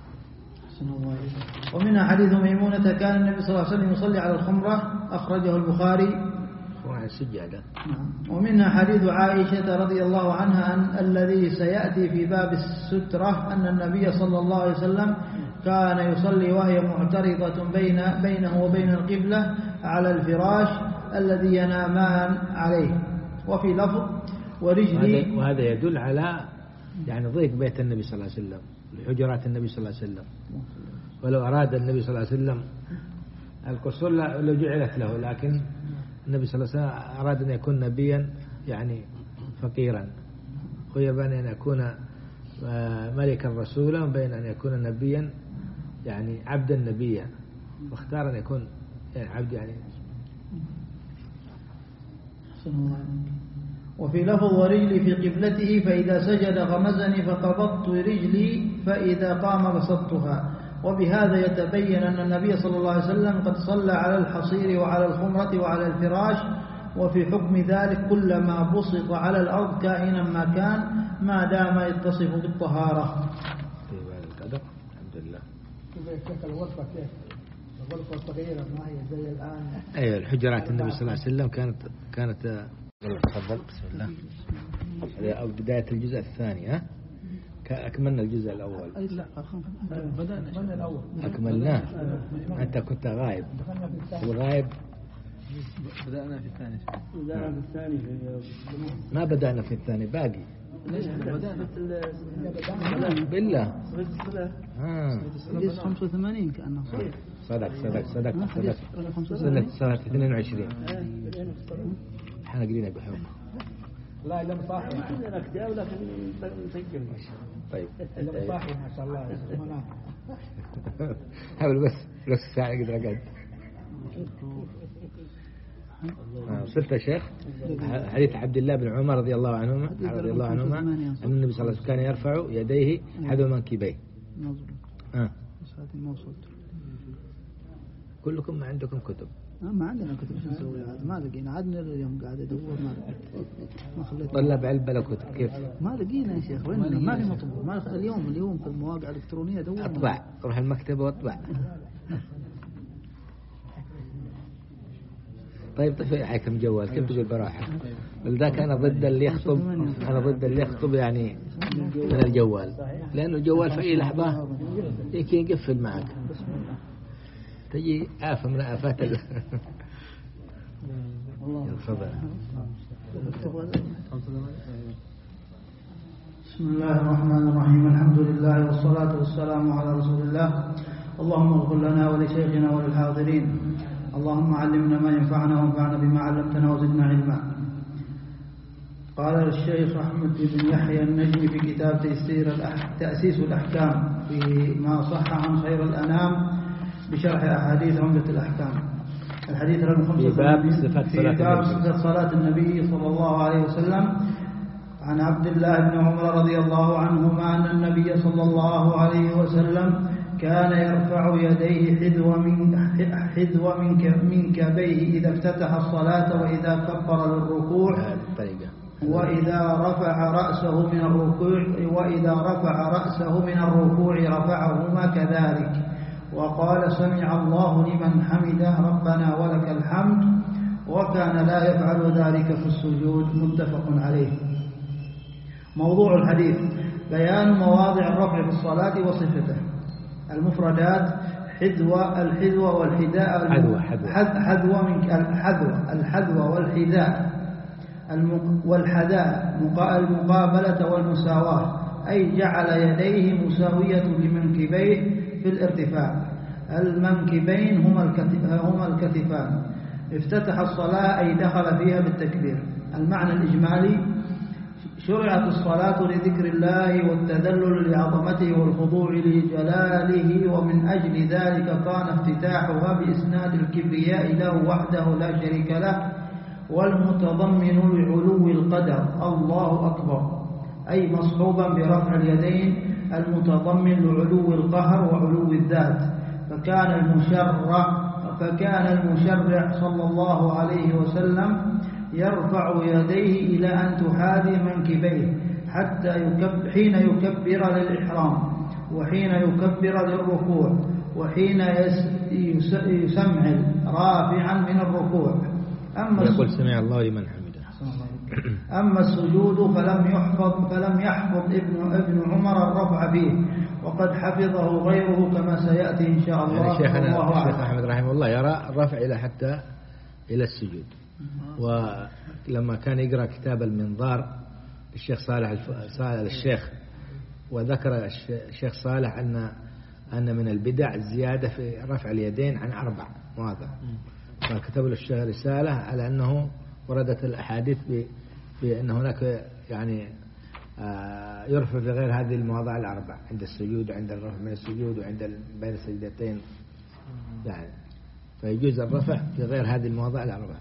ومنها حديث ميمونة كان النبي صلى الله عليه وسلم يصلي على الخمرة أخرجه البخاري. السجادة. ومنها حديث عائشة رضي الله عنها أن الذي سيأتي في باب السترة أن النبي صلى الله عليه وسلم كان يصلي وهي معترضة بين بينه وبين القبلة على الفراش الذي ينامان عليه. وفي لفظ ورجلي، وهذا يدل على يعني ضيق بيت النبي صلى الله عليه وسلم لحجرات النبي صلى الله عليه وسلم. ولو أراد النبي صلى الله عليه وسلم القصور لو جعلت له، لكن النبي صلى الله عليه وسلم أراد أن يكون نبيا يعني فقيرا، خير بين أن يكون ملكا رسولا وبين أن يكون نبيا يعني عبدا نبيا، واختار أن يكون يعني عبد يعني. وفي لفظ ورجلي في قبلته فإذا سجد غمزني فقبضت رجلي فإذا قام بسطتها. وبهذا يتبين أن النبي صلى الله عليه وسلم قد صلى على الحصير وعلى الخمرة وعلى الفراش، وفي حكم ذلك كل ما بسط على الأرض كائنا ما كان ما دام يتصف بالطهارة. طيب هذا القدر الحمد لله. كيف الغرفة كيف الغرفة صغيرة ما هي زي الآن. أيوة الحجرات النبي صلى الله عليه وسلم كانت كانت تفضل بسم الله. أو بداية الجزء الثاني ها أكملنا الجزء الأول. لا بدأنا الأول أكملناه. أنت كنت غايب، الغايب بدأنا في الثاني. بدأنا في الثاني ما بدأنا في الثاني باقي. ليش بدأنا بالله. آه. حديث خمسة وثمانين كأنه صحيح. صدق صدق صدق صدق. سنة سنة اثنين وعشرين. احنا قلنا بحب. لا لا صح. عندنا كتاب لكن نسجل. طيب. لا صح ما شاء الله. حاول بس نص ساعة قدر أقعد. وصلت يا شيخ حديث عبد الله بن عمر رضي الله عنهما رضي الله عنهما أن النبي صلى الله عليه وسلم كان يرفع يديه حذو منكبيه. آه. ما وصلت. كلكم ما عندكم كتب. ما عندنا كتب شو نسوي عاد ما لقينا عادنا اليوم قاعد ادور ما لقيت ما خليت طلب علبة لا كتب كيف ما لقينا يا شيخ وين ما في مطبوع ما اليوم اليوم في المواقع الإلكترونية دور اطبع روح المكتبة واطبع. طيب طيب حكم جوال كيف تقول براحة ذاك أنا ضد اللي يخطب أنا ضد اللي يخطب يعني من الجوال لأنه الجوال في أي لحظة يمكن يقفل معك تجي آفة من آفات ال تفضل. بسم الله الرحمن الرحيم الحمد لله والصلاة والسلام على رسول الله. اللهم اغفر لنا ولشيخنا وللحاضرين. اللهم علمنا ما ينفعنا وانفعنا بما علمتنا وزدنا علما. قال الشيخ أحمد بن يحيى النجمي في كتاب تيسير تأسيس الأحكام فيما صح عن خير الأنام بشرح أحاديث عمدة الأحكام. الحديث رقم خمسة في باب صفة صلاة, صلاة النبي صلى الله عليه وسلم عن عبد الله بن عمر رضي الله عنهما أن النبي صلى الله عليه وسلم كان يرفع يديه حذو من حذو من كبيه إذا افتتح الصلاة وإذا كبر للركوع وإذا رفع رأسه من الركوع وإذا رفع رأسه من الركوع رفعهما كذلك وقال سمع الله لمن حمده ربنا ولك الحمد وكان لا يفعل ذلك في السجود متفق عليه. موضوع الحديث بيان مواضع الرفع في الصلاة وصفته. المفردات حذو الحذو والحذاء حذو من الحذو الحذو والحذاء والحذاء المقابلة والمساواة أي جعل يديه مساوية لمنكبيه في الارتفاع. المنكبين هما الكتفان. افتتح الصلاة أي دخل فيها بالتكبير. المعنى الإجمالي شرعت الصلاة لذكر الله والتذلل لعظمته والخضوع لجلاله ومن أجل ذلك كان افتتاحها بإسناد الكبرياء له وحده لا شريك له والمتضمن لعلو القدر الله أكبر أي مصحوبا برفع اليدين المتضمن لعلو القهر وعلو الذات. فكان المشرع فكان المشرع صلى الله عليه وسلم يرفع يديه إلى أن تحاذي منكبيه حتى يكبر حين يكبر للإحرام وحين يكبر للركوع وحين يسمع رافعا من الركوع. أما يقول سمع الله لمن حمده. أما السجود فلم يحفظ فلم يحفظ ابن ابن عمر الرفع فيه وقد حفظه غيره كما سيأتي إن شاء الله. يعني شيخنا الشيخ أحمد رحمه الله يرى الرفع إلى حتى إلى السجود. ولما كان يقرأ كتاب المنظار الشيخ صالح الشيخ وذكر الشيخ صالح أن أن من البدع الزيادة في رفع اليدين عن أربع مواضع فكتب له الشيخ رسالة على أنه وردت الأحاديث بأن هناك يعني يرفع في غير هذه المواضع الأربع عند السجود وعند الرفع من السجود وعند بين السجدتين يعني فيجوز الرفع في غير هذه المواضع الأربع.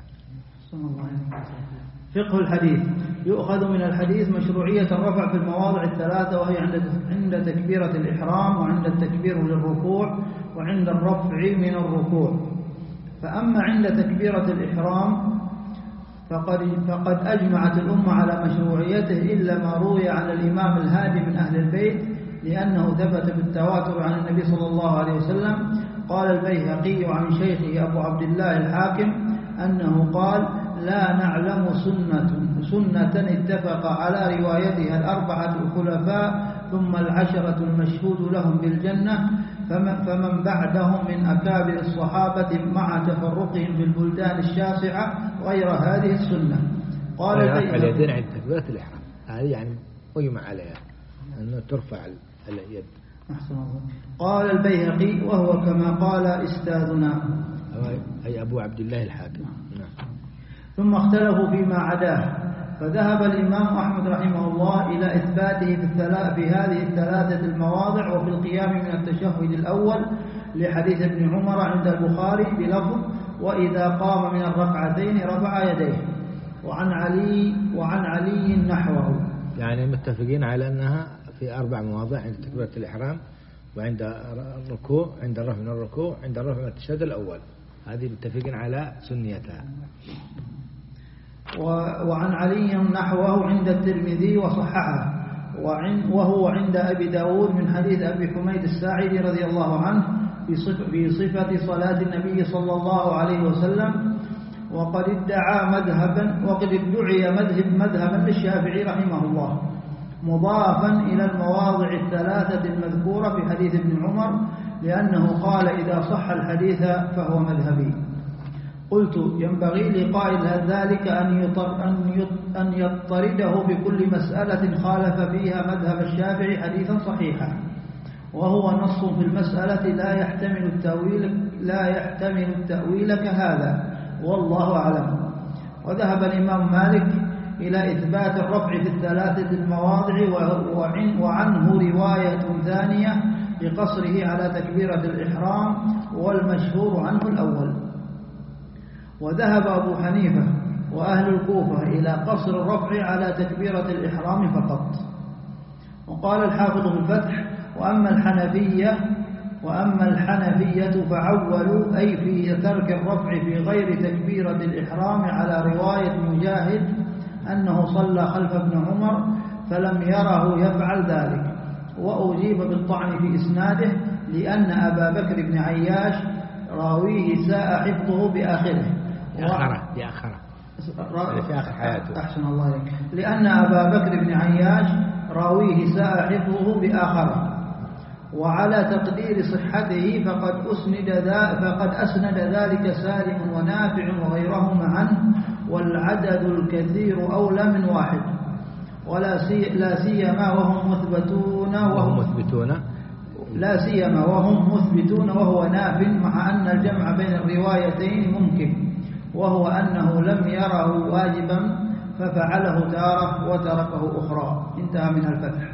فقه الحديث يؤخذ من الحديث مشروعية الرفع في المواضع الثلاثة وهي عند عند تكبيرة الإحرام وعند التكبير للركوع وعند الرفع من الركوع. فأما عند تكبيرة الإحرام فقد فقد أجمعت الأمة على مشروعيته إلا ما روي عن الإمام الهادي من أهل البيت لأنه ثبت بالتواتر عن النبي صلى الله عليه وسلم. قال البيهقي عن شيخه أبو عبد الله الحاكم أنه قال لا نعلم سنة سنة اتفق على روايتها الأربعة الخلفاء ثم العشرة المشهود لهم بالجنة فمن, فمن بعدهم من أكابر الصحابة مع تفرقهم في البلدان الشاسعة غير هذه السنة. قال رفع اليدين عند تكبيرة الإحرام هذه يعني قيمة عليها أنه ترفع اليد. أحسن الله. قال البيهقي وهو كما قال استاذنا أي أبو عبد الله الحاكم. نعم. ثم اختلفوا فيما عداه، فذهب الإمام أحمد رحمه الله إلى إثباته في, في هذه الثلاثة المواضع وفي القيام من التشهد الأول لحديث ابن عمر عند البخاري بلفظ وإذا قام من الركعتين رفع يديه، وعن علي وعن علي نحوه. يعني متفقين على أنها في أربع مواضع عند تكبيرة الإحرام وعند الركوع، عند الرفع من الركوع، عند الرفع من التشهد الأول، هذه متفقين على سنيتها. وعن علي نحوه عند الترمذي وصححه، وهو عند أبي داود من حديث أبي حميد الساعدي رضي الله عنه في صفة صلاة النبي صلى الله عليه وسلم. وقد ادعى مذهبا وقد ادعي مذهب مذهبا للشافعي رحمه الله مضافا إلى المواضع الثلاثة المذكورة في حديث ابن عمر، لأنه قال إذا صح الحديث فهو مذهبي. قلت ينبغي لقائل ذلك أن يضطرده بكل مسألة خالف فيها مذهب الشافعي حديثا صحيحا، وهو نص في المسألة لا يحتمل التأويل لا يحتمل التأويل كهذا، والله أعلم. وذهب الإمام مالك إلى إثبات الرفع في الثلاثة المواضع، وعنه رواية ثانية بقصره على تكبيرة الإحرام، والمشهور عنه الأول. وذهب أبو حنيفة وأهل الكوفة إلى قصر الرفع على تكبيرة الإحرام فقط. وقال الحافظ في الفتح وأما الحنفية وأما الحنفية فعولوا أي في ترك الرفع في غير تكبيرة الإحرام على رواية مجاهد أنه صلى خلف ابن عمر فلم يره يفعل ذلك، وأجيب بالطعن في إسناده لأن أبا بكر بن عياش راويه ساء حفظه بآخره بآخره بآخره في آخر حياته. أحسن الله عليك. لأن أبا بكر بن عياش راويه ساء حفظه بآخره، وعلى تقدير صحته فقد أسند ذا فقد أسند ذلك سالم ونافع وغيرهما عنه، والعدد الكثير أولى من واحد، ولا سي لا سيما وهم مثبتون وهم مثبتون لا سيما وهم مثبتون وهو ناف، مع أن الجمع بين الروايتين ممكن، وهو أنه لم يره واجبا ففعله تارة وتركه أخرى. انتهى من الفتح.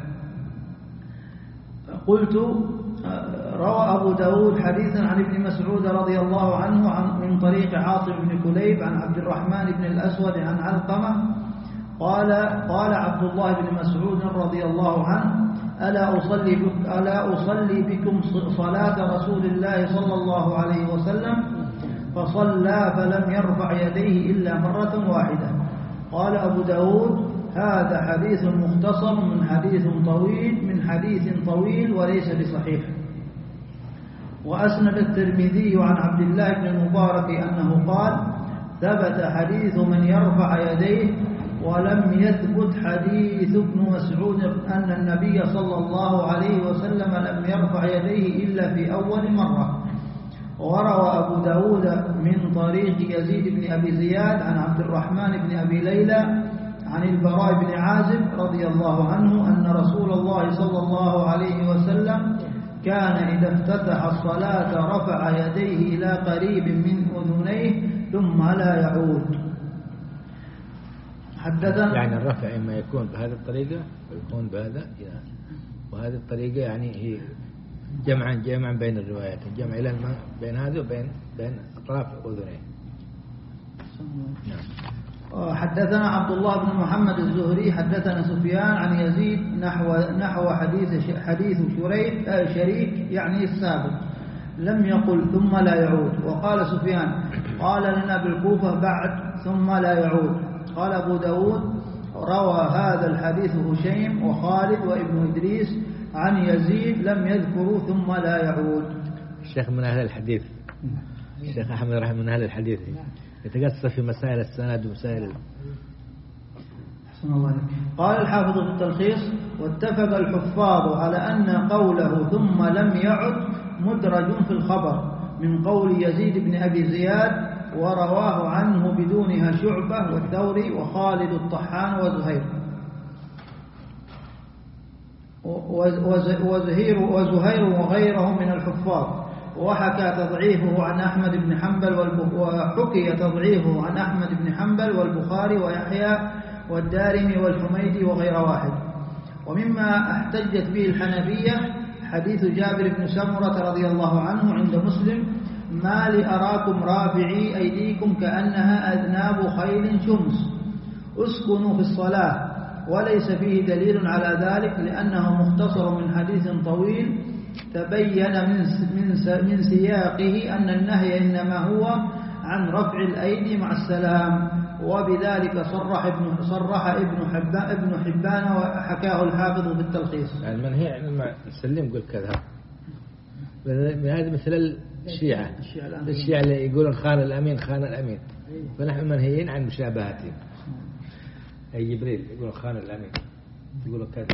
قلت روى أبو داود حديثا عن ابن مسعود رضي الله عنه عن من طريق عاصم بن كليب عن عبد الرحمن بن الأسود عن علقمة قال قال عبد الله بن مسعود رضي الله عنه ألا أصلي, بك ألا أصلي بكم صلاة رسول الله صلى الله عليه وسلم؟ فصلى فلم يرفع يديه إلا مرة واحدة. قال أبو داود هذا حديث مختصر من حديث طويل من حديث طويل وليس بصحيح. وأسند الترمذي عن عبد الله بن المبارك أنه قال ثبت حديث من يرفع يديه، ولم يثبت حديث ابن مسعود أن النبي صلى الله عليه وسلم لم يرفع يديه إلا في أول مرة. وروى أبو داود من طريق يزيد بن أبي زياد عن عبد الرحمن بن أبي ليلى عن البراء بن عازب رضي الله عنه أن رسول الله صلى الله عليه وسلم كان إذا افتتح الصلاة رفع يديه إلى قريب من أذنيه ثم لا يعود. حدثنا يعني الرفع إما يكون بهذه الطريقة ويكون بهذا، وهذه الطريقة يعني هي جمعا جمعا بين الروايات، الجمع إلى بين هذا وبين بين أطراف أذنيه. نعم. حدثنا عبد الله بن محمد الزهري حدثنا سفيان عن يزيد نحو نحو حديث حديث شريك شريك يعني السابق، لم يقل ثم لا يعود. وقال سفيان قال لنا بالكوفة بعد ثم لا يعود. قال أبو داود روى هذا الحديث هشيم وخالد وابن إدريس عن يزيد لم يذكروا ثم لا يعود. الشيخ من أهل الحديث، الشيخ أحمد رحمه من أهل الحديث، يتقصى في مسائل السند ومسائل. أحسن الله عليك. قال الحافظ في التلخيص واتفق الحفاظ على أن قوله ثم لم يعد مدرج في الخبر من قول يزيد بن أبي زياد ورواه عنه بدونها شعبة والثوري وخالد الطحان وزهير وزهير وزهير وغيرهم من الحفاظ. وحكى تضعيفه عن أحمد بن حنبل وحكي تضعيفه عن أحمد بن حنبل والبخاري ويحيى والدارمي والحميدي وغير واحد. ومما احتجت به الحنفية حديث جابر بن سمرة رضي الله عنه عند مسلم: ما لأراكم رافعي أيديكم كأنها أذناب خيل شمس، اسكنوا في الصلاة. وليس فيه دليل على ذلك لأنه مختصر من حديث طويل تبين من من سياقه أن النهي إنما هو عن رفع الأيدي مع السلام، وبذلك صرح ابن صرح ابن حبان ابن حبان وحكاه الحافظ بالتلخيص. المنهي عن ما سلم قل كذا، هذا مثل الشيعة الشيعة اللي يقولون خان الأمين خان الأمين، فنحن منهيين عن مشابهتهم. أي جبريل يقولون خان الأمين يقولون كذا.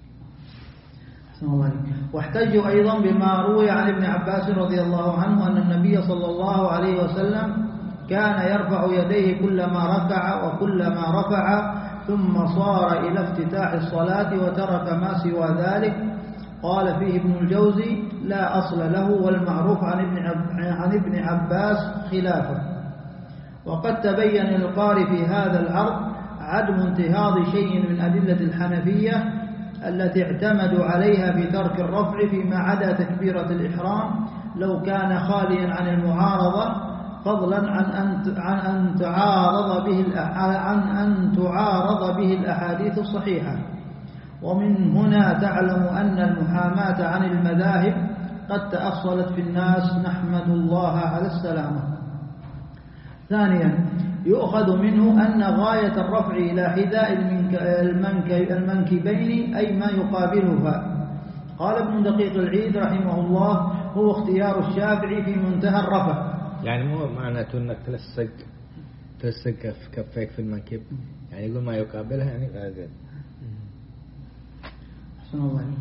واحتجوا أيضا بما روي عن ابن عباس رضي الله عنه أن النبي صلى الله عليه وسلم كان يرفع يديه كلما ركع وكلما رفع ثم صار إلى افتتاح الصلاة وترك ما سوى ذلك. قال فيه ابن الجوزي: لا أصل له، والمعروف عن ابن عن ابن عباس خلافه. وقد تبين للقارئ في هذا العرض عدم انتهاض شيء من أدلة الحنفية التي اعتمدوا عليها في ترك الرفع فيما عدا تكبيرة الإحرام لو كان خاليا عن المعارضة، فضلا عن أن عن أن تعارض به عن أن تعارض به الأحاديث الصحيحة. ومن هنا تعلم أن المحاماة عن المذاهب قد تأصلت في الناس، نحمد الله على السلامة. ثانيا، يؤخذ منه أن غاية الرفع إلى حذاء المنكبين أي ما يقابلها. قال ابن دقيق العيد رحمه الله: هو اختيار الشافعي في منتهى الرفع. يعني مو معناته أنك تلصق تلصق كفيك في المنكب، يعني يقول ما يقابلها يعني غازل. أحسن الله عليك.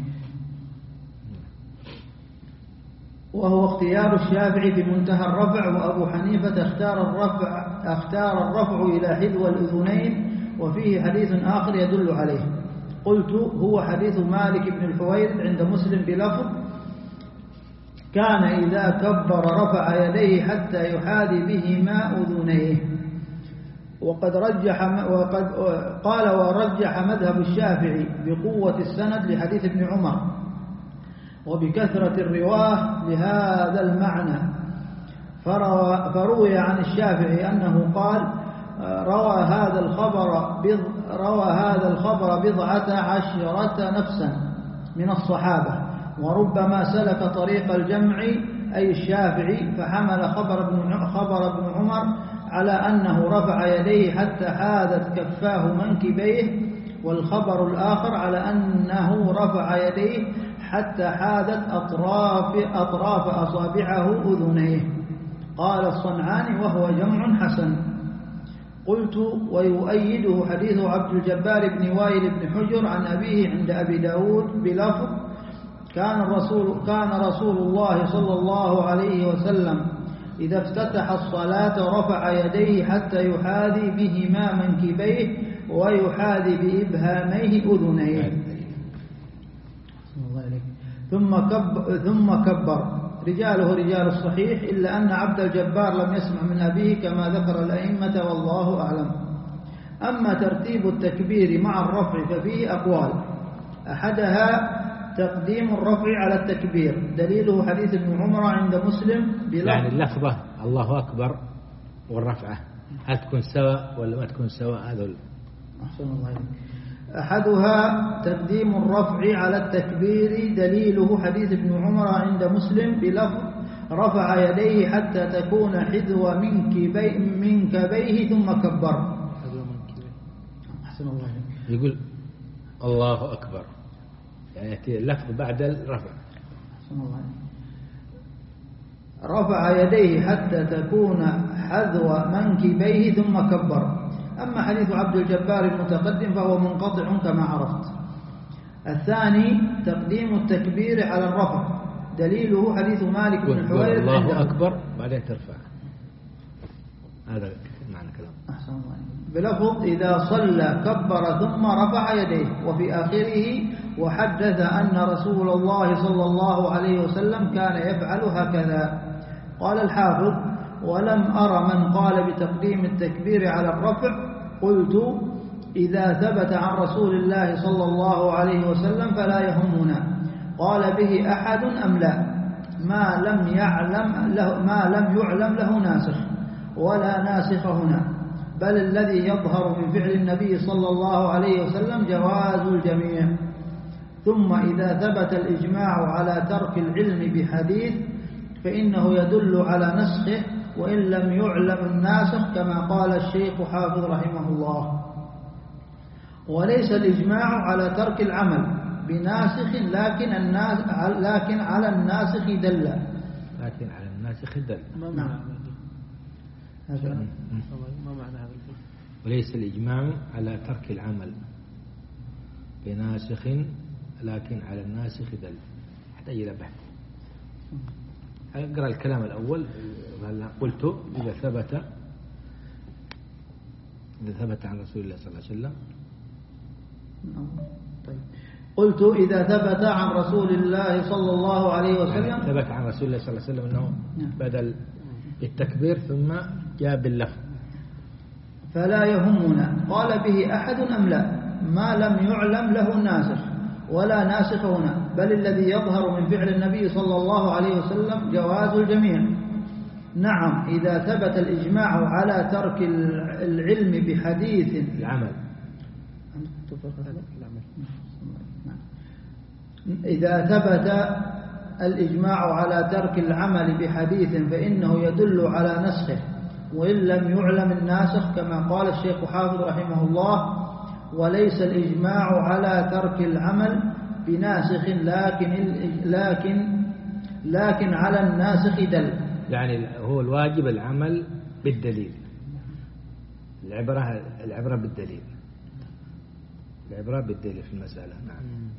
وهو اختيار الشافعي في منتهى الرفع، وأبو حنيفة اختار الرفع اختار الرفع إلى حذو الأذنين، وفيه حديث آخر يدل عليه. قلت: هو حديث مالك بن الحويرث عند مسلم بلفظ: كان إذا كبر رفع يديه حتى يحاذي بهما أذنيه. وقد رجح وقد قال ورجح مذهب الشافعي بقوة السند لحديث ابن عمر وبكثرة الرواه لهذا المعنى. فروى, فروي عن الشافعي أنه قال: روى هذا الخبر بض روى هذا الخبر بضعة عشرة نفسا من الصحابة، وربما سلك طريق الجمع أي الشافعي، فحمل خبر ابن خبر ابن عمر على أنه رفع يديه حتى حاذت كفاه منكبيه، والخبر الآخر على أنه رفع يديه حتى حاذت أطراف أطراف أصابعه أذنيه. قال الصنعاني: وهو جمع حسن. قلت: ويؤيده حديث عبد الجبار بن وائل بن حجر عن أبيه عند أبي داود بلفظ: كان الرسول كان رسول الله صلى الله عليه وسلم إذا افتتح الصلاة رفع يديه حتى يحاذي بهما منكبيه ويحاذي بإبهاميه أذنيه. ثم كبر, ثم كبر رجاله رجال الصحيح، إلا أن عبد الجبار لم يسمع من أبيه كما ذكر الأئمة والله أعلم. أما ترتيب التكبير مع الرفع ففيه أقوال، أحدها تقديم الرفع على التكبير، دليله حديث ابن عمر عند مسلم بلفظ، يعني اللفظة الله أكبر والرفعة هل تكون سواء ولا ما تكون سواء؟ هذا أحسن الله عليك. أحدها تقديم الرفع على التكبير، دليله حديث ابن عمر عند مسلم بلفظ: رفع يديه حتى تكون حذو منكبيه منكبيه ثم كبر. أحسن الله عليك. يقول الله أكبر يعني يأتي اللفظ بعد الرفع. أحسن الله عليك. رفع يديه حتى تكون حذو منكبيه ثم كبر. أما حديث عبد الجبار المتقدم فهو منقطع كما عرفت. الثاني تقديم التكبير على الرفع، دليله حديث مالك بن الحويرث الله أكبر بعدين ترفع. هذا معنى كلام. أحسن الله. بلفظ إذا صلى كبر ثم رفع يديه، وفي آخره وحدث أن رسول الله صلى الله عليه وسلم كان يفعل هكذا. قال الحافظ: ولم أر من قال بتقديم التكبير على الرفع. قلت: إذا ثبت عن رسول الله صلى الله عليه وسلم فلا يهمنا. قال به أحد أم لا؟ ما لم يعلم له ما لم يعلم له ناسخ ولا ناسخ هنا، بل الذي يظهر من فعل النبي صلى الله عليه وسلم جواز الجميع. ثم إذا ثبت الإجماع على ترك العلم بحديث فإنه يدل على نسخه وإن لم يعلم الناسخ، كما قال الشيخ حافظ رحمه الله. وليس الإجماع على ترك العمل بناسخ، لكن الناس لكن على الناسخ دل. لكن على الناسخ دل. ما معنى هذا؟ ما معنى هذا؟ وليس الإجماع على ترك العمل بناسخ، لكن على الناسخ دل. يحتاج إلى بحث. أقرأ الكلام الأول. قلت: إذا ثبت إذا ثبت عن رسول الله صلى الله عليه وسلم. طيب. قلت: إذا ثبت عن رسول الله صلى الله عليه وسلم، يعني ثبت عن رسول الله صلى الله عليه وسلم أنه بدل بالتكبير ثم جاء باللفظ فلا يهمنا. قال به أحد أم لا؟ ما لم يعلم له ناسخ ولا ناسخ هنا، بل الذي يظهر من فعل النبي صلى الله عليه وسلم جواز الجميع. نعم، إذا ثبت الإجماع على ترك العلم بحديث العمل. إذا ثبت الإجماع على ترك العمل بحديث فإنه يدل على نسخه وإن لم يعلم الناسخ، كما قال الشيخ حافظ رحمه الله. وليس الإجماع على ترك العمل بناسخ، لكن لكن لكن على الناسخ دل. يعني هو الواجب العمل بالدليل. العبرة العبرة بالدليل. العبرة بالدليل في المسألة. نعم.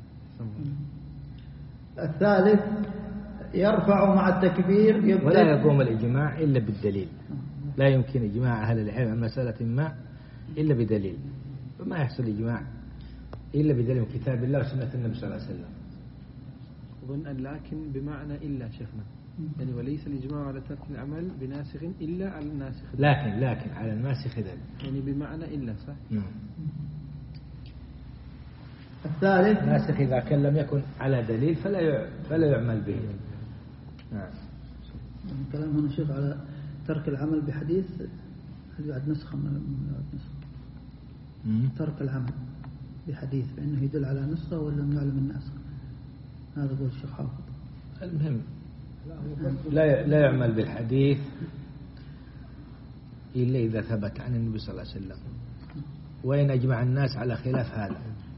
الثالث: يرفع مع التكبير. ولا يقوم الإجماع إلا بالدليل. لا يمكن إجماع أهل العلم عن مسألة ما إلا بدليل، فما يحصل إجماع إلا بدليل من كتاب الله وسنة النبي صلى الله عليه وسلم. أظن أن لكن بمعنى إلا شيخنا، يعني وليس الإجماع على ترك العمل بناسخ إلا على الناسخ، لكن لكن على الناسخ دل، يعني بمعنى إلا. صح. نعم. الثالث: ناسخ إذا كان لم يكن على دليل فلا فلا يعمل به. نعم. كلام هنا شيخ على ترك العمل بحديث، هل بعد نسخة من نسخة؟ ترك العمل بحديث فإنه يدل على نسخة ولا لم يعلم الناسخ؟ هذا هو الشيخ حافظ. المهم لا لا يعمل بالحديث إلا إذا ثبت عن النبي صلى الله عليه وسلم، وإن أجمع الناس على خلاف هذا.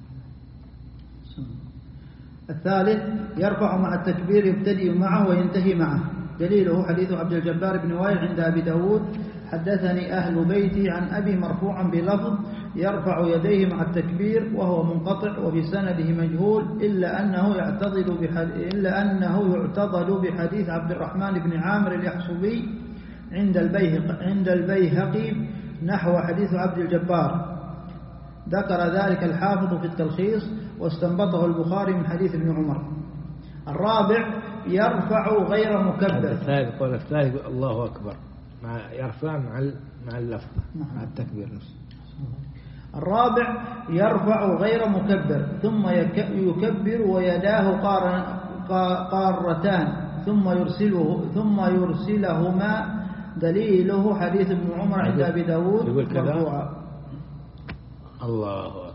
الثالث: يرفع مع التكبير، يبتدئ معه وينتهي معه. دليله حديث عبد الجبار بن وائل عند أبي داود: حدثني أهل بيتي عن أبي مرفوعا بلفظ يرفع يديه مع التكبير، وهو منقطع وفي سنده مجهول، إلا أنه يعتضد بحديث إلا أنه يعتضد بحديث عبد الرحمن بن عامر اليحصبي عند البيهقي عند البيهقي نحو حديث عبد الجبار. ذكر ذلك الحافظ في التلخيص، واستنبطه البخاري من حديث ابن عمر. الرابع: يرفع غير مكبر. الثالث قول الثالث الله أكبر مع يرفع مع مع اللفظ مع التكبير نفسه. الرابع: يرفع غير مكبر، ثم يكبر ويداه قارتان ثم يرسله ثم يرسلهما. دليله حديث ابن عمر عند أبي داود مرفوعا. الله أكبر.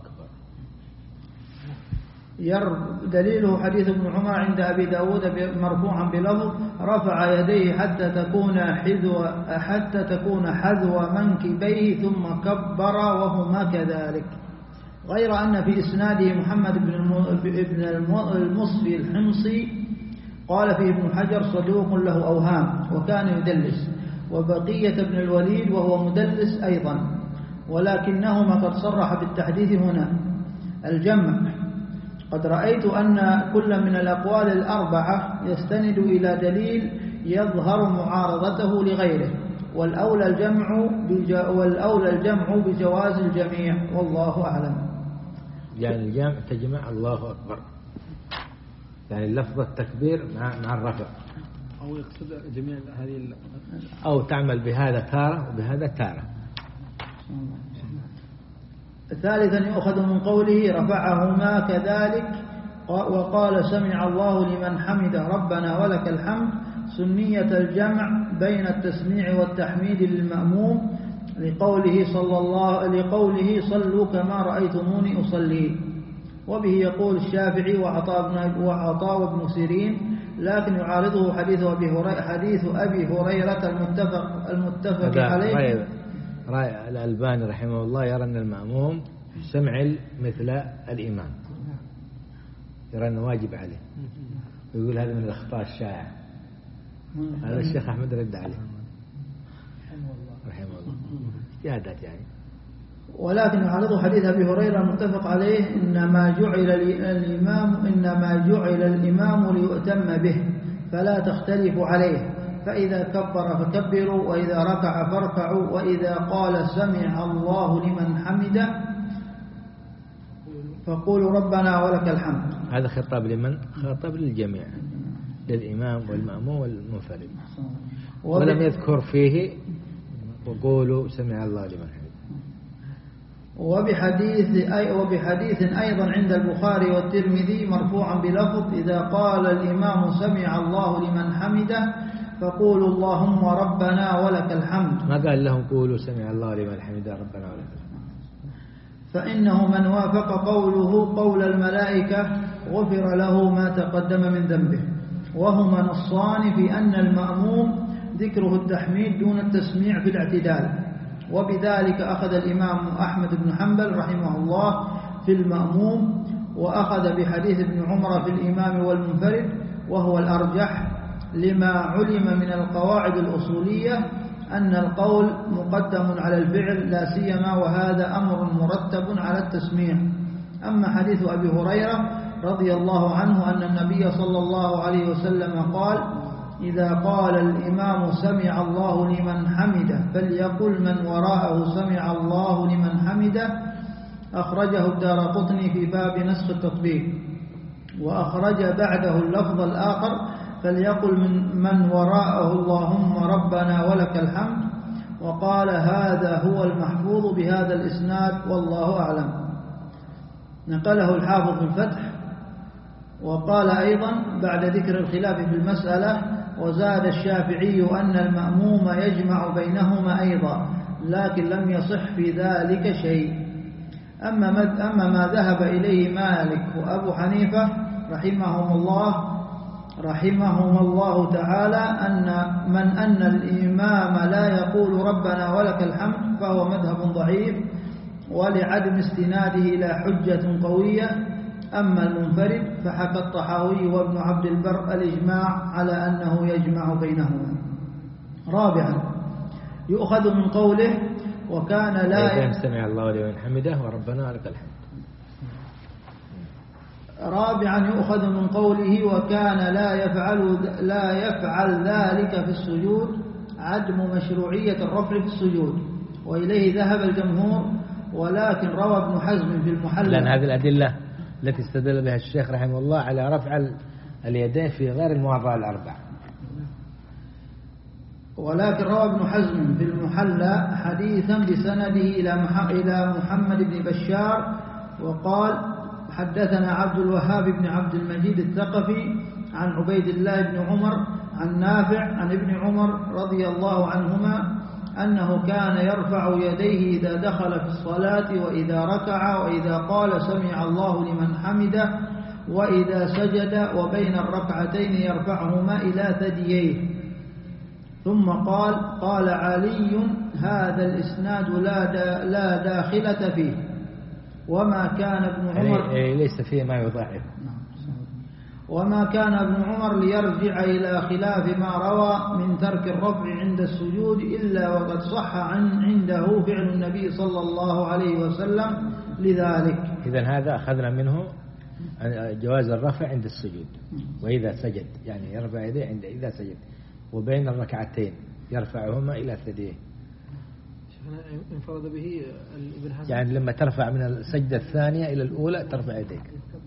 دليله حديث ابن عمر عند أبي داود مرفوعا بلفظ رفع يديه حتى تكون حذو حتى تكون حذو منكبيه ثم كبر وهما كذلك، غير أن في إسناده محمد بن المصفي الحمصي قال فيه ابن حجر صدوق له أوهام وكان يدلس، وبقية ابن الوليد وهو مدلس أيضا، ولكنهما قد صرح بالتحديث هنا. الجمع: قد رأيت أن كل من الأقوال الأربعة يستند إلى دليل يظهر معارضته لغيره، والأولى الجمع والأولى الجمع بجواز الجميع، والله أعلم. يعني الجمع تجمع الله أكبر، يعني لفظ التكبير مع مع الرفع، أو يقصد جميع هذه أو تعمل بهذا تارة وبهذا تارة. ثالثا يؤخذ من قوله رفعهما كذلك وقال سمع الله لمن حمد ربنا ولك الحمد سنية الجمع بين التسميع والتحميد للمأموم لقوله صلى الله لقوله صلوا كما رأيتموني أصلي. وبه يقول الشافعي وعطاء بن وعطاء بن سيرين، لكن يعارضه حديث أبي هريرة حديث أبي هريرة المتفق المتفق عليه. رأي, رأي الألباني رحمه الله يرى أن المأموم سمع مثل الإمام، يرى أنه واجب عليه، ويقول هذا من الأخطاء الشائعة. هذا الشيخ أحمد رد عليه رحمه الله، اجتهادات يعني. ولكن يعارض حديث أبي هريرة المتفق عليه إنما جعل الإمام إنما جعل الإمام ليؤتم به فلا تختلفوا عليه، فإذا كبر فكبروا وإذا ركع فاركعوا وإذا قال سمع الله لمن حمده فقولوا ربنا ولك الحمد. هذا خطاب لمن؟ خطاب للجميع، للإمام والمأموم والمنفرد، ولم يذكر فيه وقولوا سمع الله لمن حمده. وبحديث أي وبحديث أيضا عند البخاري والترمذي مرفوعا بلفظ إذا قال الإمام سمع الله لمن حمده فقولوا اللهم ربنا ولك الحمد. ما قال لهم قولوا سمع الله لمن حمده ربنا ولك الحمد. فإنه من وافق قوله قول الملائكة غفر له ما تقدم من ذنبه، وهما نصان في أن المأموم ذكره التحميد دون التسميع في الاعتدال. وبذلك أخذ الإمام أحمد بن حنبل رحمه الله في المأموم، وأخذ بحديث ابن عمر في الإمام والمنفرد، وهو الأرجح لما علم من القواعد الأصولية أن القول مقدم على الفعل لا سيما وهذا أمر مرتب على التسميع. أما حديث أبي هريرة رضي الله عنه أن النبي صلى الله عليه وسلم قال إذا قال الإمام سمع الله لمن حمده فليقل من وراءه سمع الله لمن حمده، أخرجه الدارقطني في باب نسخ التطبيق، وأخرج بعده اللفظ الآخر فليقل من, من وراءه اللهم ربنا ولك الحمد، وقال هذا هو المحفوظ بهذا الإسناد والله أعلم. نقله الحافظ في الفتح. وقال أيضا بعد ذكر الخلاف في المسألة وزاد الشافعي أن المأموم يجمع بينهما أيضا، لكن لم يصح في ذلك شيء. أما أما ما ذهب إليه مالك وأبو حنيفة رحمهم الله رحمهم الله تعالى أن من أن الإمام لا يقول ربنا ولك الحمد فهو مذهب ضعيف ولعدم استناده إلى حجة قوية. أما المنفرد فحكى الطحاوي وابن عبد البر الإجماع على أنه يجمع بينهما. رابعا يؤخذ من قوله وكان لا سمع الله لمن حمده وربنا لك الحمد. رابعا يؤخذ من قوله وكان لا يفعل لا يفعل ذلك في السجود عدم مشروعية الرفع في السجود، وإليه ذهب الجمهور، ولكن روى ابن حزم في المحلى. لأن هذه الأدلة التي استدل بها الشيخ رحمه الله على رفع اليدين في غير المواضع الأربع. ولكن روى ابن حزم في المحلى حديثا بسنده إلى محمد بن بشار وقال حدثنا عبد الوهاب بن عبد المجيد الثقفي عن عبيد الله بن عمر عن نافع عن ابن عمر رضي الله عنهما أنه كان يرفع يديه إذا دخل في الصلاة وإذا ركع وإذا قال سمع الله لمن حمده وإذا سجد، وبين الركعتين يرفعهما إلى ثدييه. ثم قال قال علي هذا الإسناد لا دا لا داخلة فيه، وما كان ابن عمر ليس فيه ما يضاعف، وما كان ابن عمر ليرجع إلى خلاف ما روى من ترك الرفع عند السجود إلا وقد صح عن عنده فعل النبي صلى الله عليه وسلم لذلك. إذن هذا أخذنا منه جواز الرفع عند السجود وإذا سجد، يعني يرفع يديه عند إذا سجد، وبين الركعتين يرفعهما إلى ثديه. انفرد به ابن حزم، يعني لما ترفع من السجدة الثانية إلى الأولى ترفع يديك.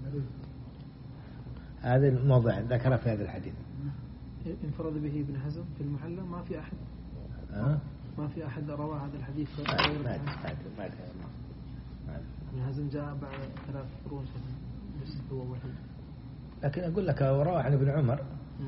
هذا الموضع ذكر في هذا الحديث. انفرد به ابن حزم في المحلى، ما في أحد أه؟ ما في أحد روى هذا الحديث. ابن حزم جاء بعد ثلاث قرون بس هو وحيد. لكن أقول لك رواه عن ابن عمر.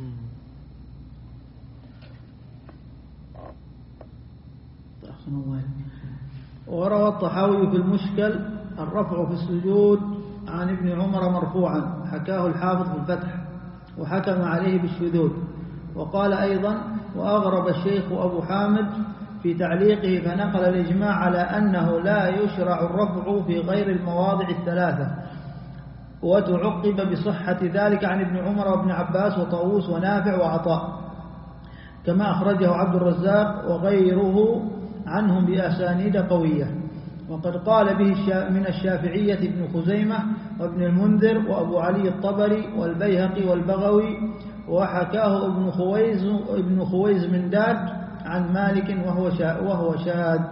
وروى الطحاوي في المشكل الرفع في السجود عن ابن عمر مرفوعا، حكاه الحافظ في الفتح وحكم عليه بالشذوذ. وقال أيضا: وأغرب الشيخ أبو حامد في تعليقه فنقل الإجماع على أنه لا يشرع الرفع في غير المواضع الثلاثة، وتعقب بصحة ذلك عن ابن عمر وابن عباس وطاووس ونافع وعطاء، كما أخرجه عبد الرزاق وغيره عنهم بأسانيد قوية. وقد قال به من الشافعية ابن خزيمة وابن المنذر وأبو علي الطبري والبيهقي والبغوي، وحكاه ابن خويز ابن خويز من داد عن مالك وهو وهو شاذ.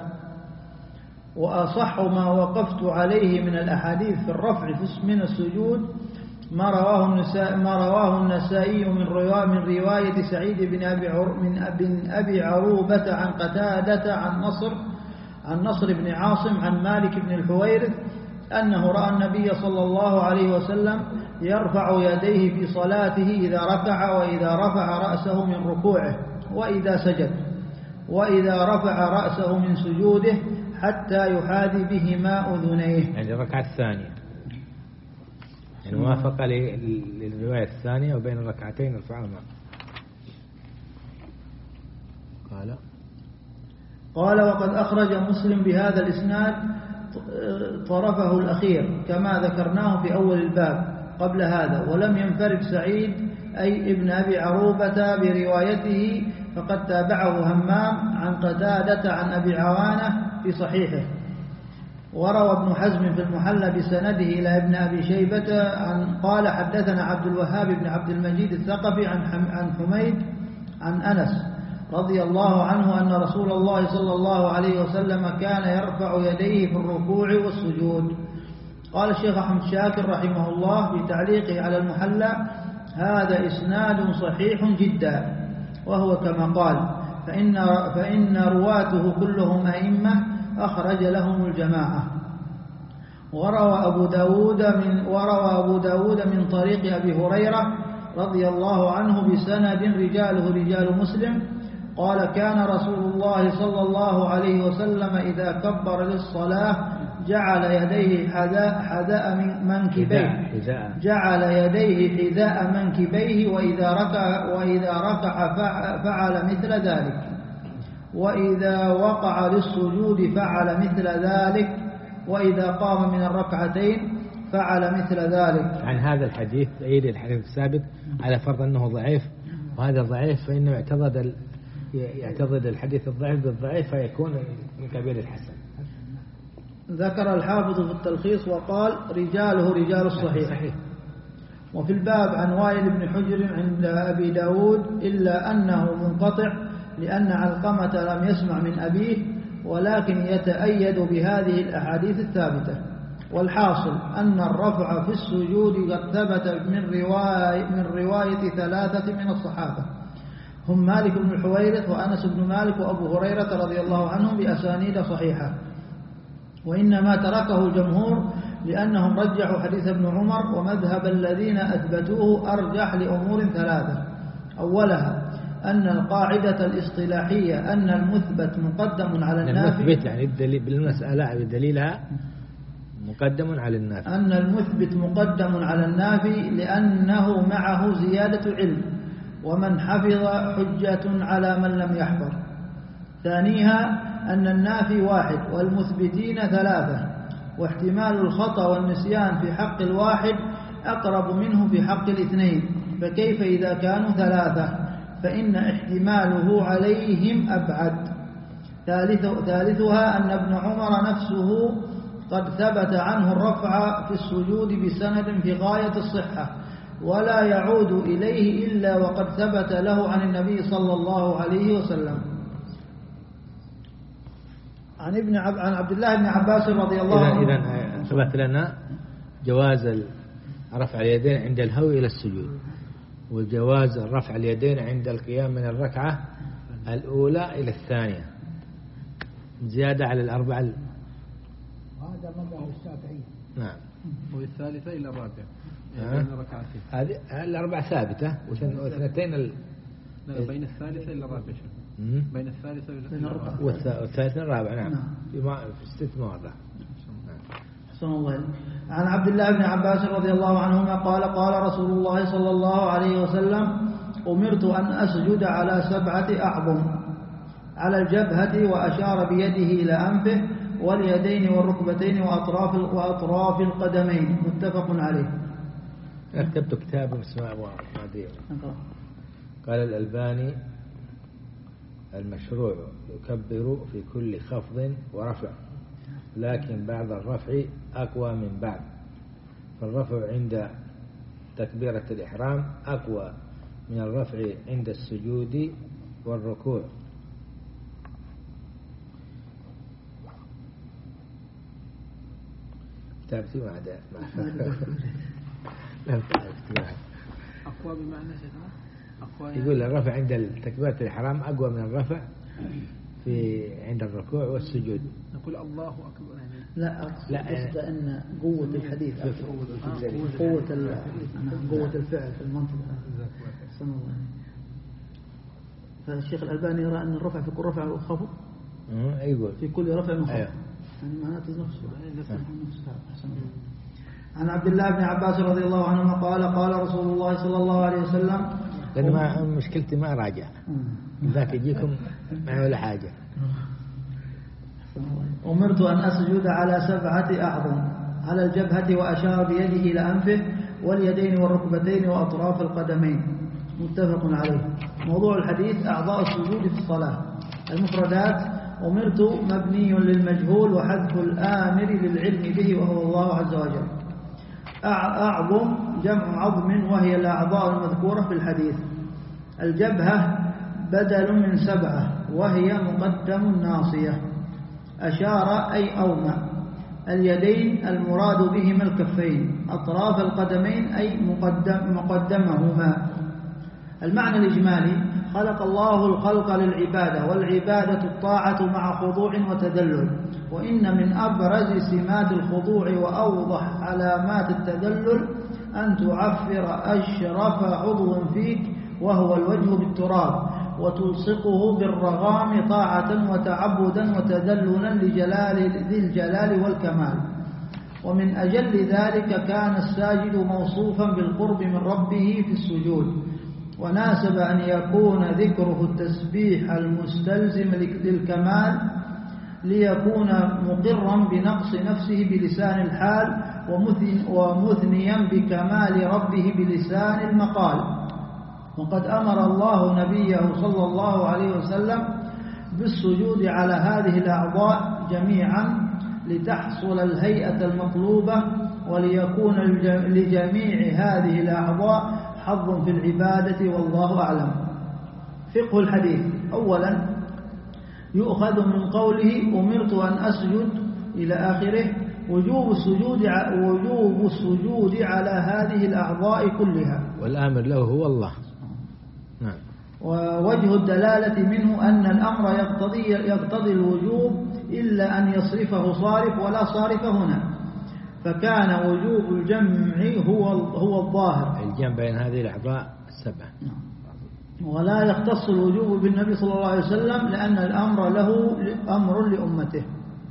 وأصح ما وقفت عليه من الأحاديث في الرفع من السجود ما رواه النسائي ما رواه النسائي من رواية من رواية سعيد بن أبي من ابن أبي عروبة عن قتادة عن نصر عن نصر بن عاصم عن مالك بن الحويرث أنه رأى النبي صلى الله عليه وسلم يرفع يديه في صلاته إذا ركع وإذا رفع رأسه من ركوعه وإذا سجد وإذا رفع رأسه من سجوده حتى يحاذي بهما أذنيه. يعني الركعة الثانية، يعني موافقة للرواية الثانية وبين الركعتين يرفعهما. قال قال وقد أخرج مسلم بهذا الإسناد طرفه الأخير كما ذكرناه في أول الباب قبل هذا، ولم ينفرد سعيد أي ابن أبي عروبة بروايته، فقد تابعه همام عن قتادة عن أبي عوانة في صحيحه. وروى ابن حزم في المحلى بسنده إلى ابن أبي شيبة عن قال حدثنا عبد الوهاب بن عبد المجيد الثقفي عن عن حميد عن أنس رضي الله عنه أن رسول الله صلى الله عليه وسلم كان يرفع يديه في الركوع والسجود. قال الشيخ أحمد شاكر رحمه الله في تعليقه على المحلى: هذا إسناد صحيح جدا، وهو كما قال، فإن, فإن رواته كلهم أئمة أخرج لهم الجماعة. وروى أبو داود من, وروى أبو داود من طريق أبي هريرة رضي الله عنه بسند رجاله رجال مسلم قال: كان رسول الله صلى الله عليه وسلم إذا كبر للصلاة جعل يديه حذاء حذاء منكبيه جعل يديه حذاء منكبيه وإذا ركع وإذا ركع فعل مثل ذلك، وإذا وقع للسجود فعل مثل ذلك، وإذا قام من الركعتين فعل مثل ذلك. عن هذا الحديث أيد الحديث الثابت على فرض أنه ضعيف، وهذا ضعيف فإنه يعتضد يعتضد الحديث الضعيف بالضعيف فيكون من كبير الحسن. ذكر الحافظ في التلخيص وقال: رجاله رجال الصحيح. وفي الباب عن وائل بن حجر عند أبي داود إلا أنه منقطع لأن علقمة لم يسمع من أبيه، ولكن يتأيد بهذه الأحاديث الثابتة. والحاصل أن الرفع في السجود قد ثبت من رواية, من رواية ثلاثة من الصحابة هم مالك بن الحويرث وأنس بن مالك وأبو هريرة رضي الله عنهم بأسانيد صحيحة، وإنما تركه الجمهور لأنهم رجحوا حديث ابن عمر، ومذهب الذين أثبتوه أرجح لأمور ثلاثة: أولها أن القاعدة الاصطلاحية أن المثبت مقدم على النافي، المثبت يعني بالمسألة بدليلها مقدم على النافي، أن المثبت مقدم على النافي لأنه معه زيادة علم، ومن حفظ حجة على من لم يحفظ. ثانيها أن النافي واحد والمثبتين ثلاثة، واحتمال الخطأ والنسيان في حق الواحد أقرب منه في حق الاثنين، فكيف إذا كانوا ثلاثة؟ فإن احتماله عليهم أبعد. ثالث ثالثها أن ابن عمر نفسه قد ثبت عنه الرفع في السجود بسند في غاية الصحة، ولا يعود إليه إلا وقد ثبت له عن النبي صلى الله عليه وسلم. عن ابن عب... عن عبد الله بن عباس رضي الله عنه. إذا ثبت لنا جواز رفع اليدين عند الهوي إلى السجود، وجواز رفع اليدين عند القيام من الركعة الأولى إلى الثانية، زيادة على الأربعة. هذا مذهب الشافعي. نعم. والثالثة إلى الرابعة يعني بين ركعتين. هذه الأربعة ثابتة، واثنتين ال... لا بين الثالثة إلى الرابعة. بين الثالثة إلى الرابعة. والثالثة الرابعة. نعم. نعم. في ما في ست مواضع. أحسن الله. عن عبد الله بن عباس رضي الله عنهما قال قال رسول الله صلى الله عليه وسلم: أمرت أن أسجد على سبعة أعظم، على الجبهة، وأشار بيده إلى أنفه واليدين والركبتين وأطراف وأطراف القدمين، متفق عليه. كتبت كتاب اسمه أبو عدير. قال الألباني: المشروع يكبر في كل خفض ورفع، لكن بعد الرفع أقوى من بعد، فالرفع عند تكبيرة الإحرام أقوى من الرفع عند السجود والركوع. كتابتي ما عدا لا أقوى بمعنى شيخنا أقوى يعني يقول الرفع عند تكبيرة الإحرام أقوى من الرفع في عند الركوع والسجود. نقول الله أكبر يعني لا لا قصد أن قوة الحديث، قوة قوة الفعل في المنطقة. أحسن الله. فالشيخ الألباني يرى أن الرفع في كل رفع وخفض. أيوة في كل رفع وخفض. أيوة. يعني معناته نفسه. أحسن الله. عن عبد الله بن عباس رضي الله عنهما قال قال رسول الله صلى الله عليه وسلم: لأن ما مشكلتي ما راجع ذاك يجيكم معي ولا حاجة. أمرت أن أسجد على سبعة أعظم، على الجبهة، وأشار بيده إلى أنفه واليدين والركبتين وأطراف القدمين، متفق عليه. موضوع الحديث: أعضاء السجود في الصلاة. المفردات: أمرت مبني للمجهول وحذف الآمر للعلم به وهو الله عز وجل. أعظم جمع عظم وهي الأعضاء المذكورة في الحديث. الجبهة بدل من سبعة وهي مقدم الناصية. أشار أي أومى. اليدين المراد بهما الكفين. أطراف القدمين أي مقدم مقدمهما. المعنى الإجمالي: خلق الله الخلق للعبادة، والعبادة الطاعة مع خضوع وتذلل، وإن من أبرز سمات الخضوع وأوضح علامات التذلل أن تعفر أشرف عضو فيك وهو الوجه بالتراب، وتلصقه بالرغام طاعة وتعبدا وتذللا لجلال ذي الجلال والكمال. ومن أجل ذلك كان الساجد موصوفا بالقرب من ربه في السجود، وناسب أن يكون ذكره التسبيح المستلزم للكمال، ليكون مقرا بنقص نفسه بلسان الحال، ومثنيا بكمال ربه بلسان المقال. وقد أمر الله نبيه صلى الله عليه وسلم بالسجود على هذه الأعضاء جميعا لتحصل الهيئة المطلوبة، وليكون لجميع هذه الأعضاء حظ في العبادة، والله أعلم. فقه الحديث: أولا يؤخذ من قوله أمرت أن أسجد إلى آخره وجوب السجود وجوب السجود على هذه الأعضاء كلها، والآمر له هو الله. نعم. ووجه الدلالة منه أن الأمر يقتضي يقتضي الوجوب إلا أن يصرفه صارف، ولا صارف هنا، فكان وجوب الجمع هو هو الظاهر، الجمع بين هذه الأعضاء السبعة. ولا يختص الوجوب بالنبي صلى الله عليه وسلم، لأن الأمر له أمر لأمته.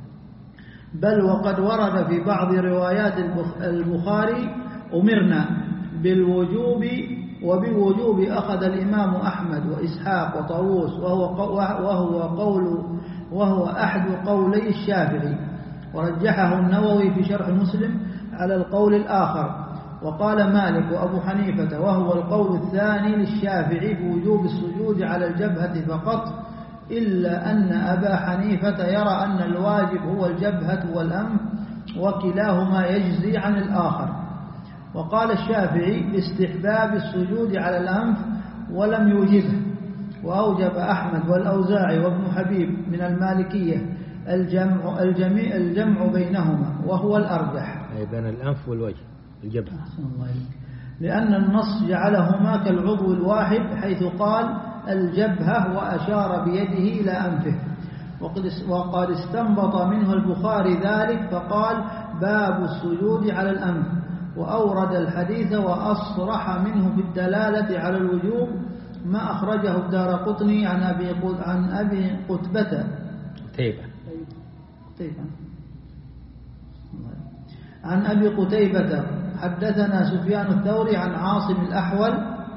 بل وقد ورد في بعض روايات البخاري أمرنا بالوجوب، وبالوجوب أخذ الإمام أحمد وإسحاق وطاووس، وهو وهو قول وهو أحد قولي الشافعي، ورجحه النووي في شرح مسلم على القول الآخر. وقال مالك وأبو حنيفة وهو القول الثاني للشافعي بوجوب السجود على الجبهة فقط، إلا أن أبا حنيفة يرى أن الواجب هو الجبهة والأنف وكلاهما يجزي عن الآخر. وقال الشافعي باستحباب السجود على الأنف ولم يوجبه. وأوجب أحمد والأوزاعي وابن حبيب من المالكية الجمع, الجميع الجمع بينهما وهو الأرجح، أي بين الأنف والوجه الجبهة، لأن النص جعلهما كالعضو الواحد حيث قال الجبهة وأشار بيده إلى أنفه. وقد استنبط منه البخاري ذلك فقال باب السجود على الأنف، وأورد الحديث وأصرح منه بالدلالة على الوجوب ما أخرجه الدارقطني عن أبي عن أبي قتيبة قتيبة عن أبي قتيبة حدثنا سفيان الثوري عن عاصم الأحول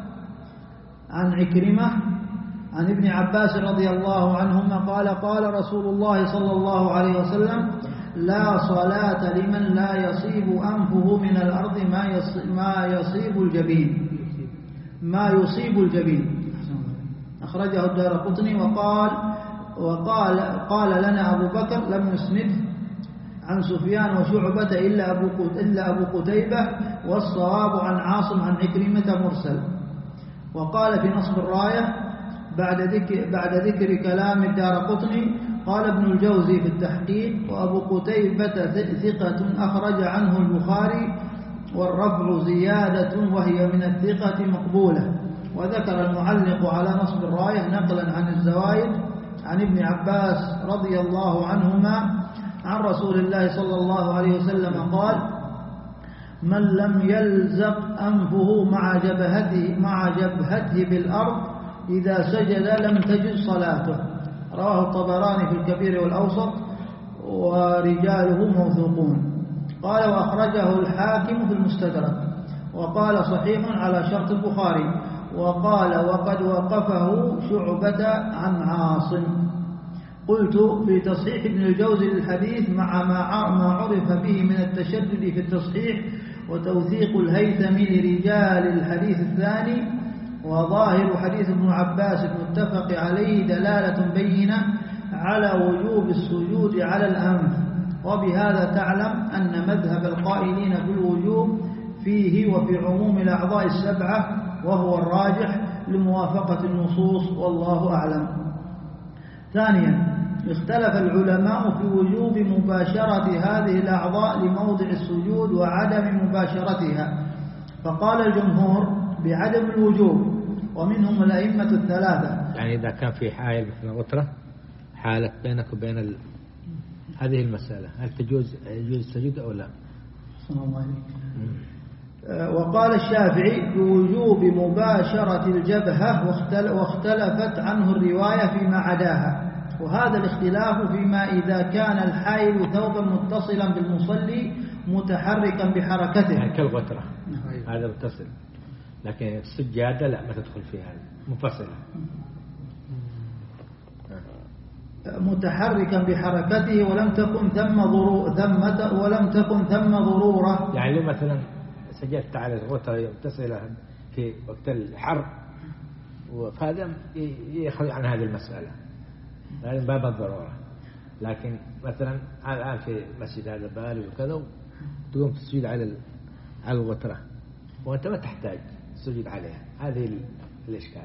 عن عكرمة عن ابن عباس رضي الله عنهما قال قال رسول الله صلى الله عليه وسلم لا صلاة لمن لا يصيب أنفه من الأرض ما يصيب الجبين ما يصيب الجبين. أخرجه الدارقطني. وقال وقال قال لنا أبو بكر لم يسنده عن سفيان وشعبة إلا أبو إلا أبو قتيبة، والصواب عن عاصم عن عكرمة مرسل. وقال في نصب الراية بعد ذكر بعد ذكر كلام الدارقطني قال ابن الجوزي في التحقيق وأبو قتيبة ثقة أخرج عنه البخاري، والرفع زيادة وهي من الثقة مقبولة. وذكر المعلق على نصب الراية نقلا عن الزوائد عن ابن عباس رضي الله عنهما عن رسول الله صلى الله عليه وسلم قال من لم يلزق أنفه مع جبهته مع جبهته بالأرض إذا سجد لم تجز صلاته. رواه الطبراني في الكبير والأوسط ورجاله موثوقون. قال وأخرجه الحاكم في المستدرك وقال صحيح على شرط البخاري. وقال وقد وقفه شعبة عن عاصم. قلت في تصحيح ابن الجوزي للحديث مع ما عرف به من التشدد في التصحيح وتوثيق الهيثمي لرجال الحديث الثاني، وظاهر حديث ابن عباس المتفق عليه دلالة بينة على وجوب السجود على الأنف. وبهذا تعلم أن مذهب القائلين بالوجوب فيه وفي عموم الأعضاء السبعة وهو الراجح لموافقة النصوص والله أعلم. ثانيا اختلف العلماء في وجوب مباشرة هذه الأعضاء لموضع السجود وعدم مباشرتها، فقال الجمهور بعدم الوجوب ومنهم الأئمة الثلاثة. يعني إذا كان في حائل مثل غترة حالة بينك وبين ال... هذه المسألة هل تجوز يجوز السجود أو لا؟ صلى الله عليه. وقال الشافعي بوجوب مباشرة الجبهة واختلفت عنه الرواية فيما عداها، وهذا الاختلاف فيما إذا كان الحائل ثوبا متصلا بالمصلي متحركا بحركته يعني كالغترة هذا متصل، لكن السجادة لا ما تدخل فيها منفصلة متحركا بحركته ولم تكن ثم ضرورة ثمة ولم تكن ثم ضرورة. يعني مثلا سجدت على الغترة متصلة في وقت الحر فهذا يخرج عن هذه المسألة هذا باب الضرورة. لكن مثلا الآن في مسجد هذا بالي وكذا تقوم تسجد على على الغترة وأنت ما تحتاج تسجد عليها، هذه الإشكال.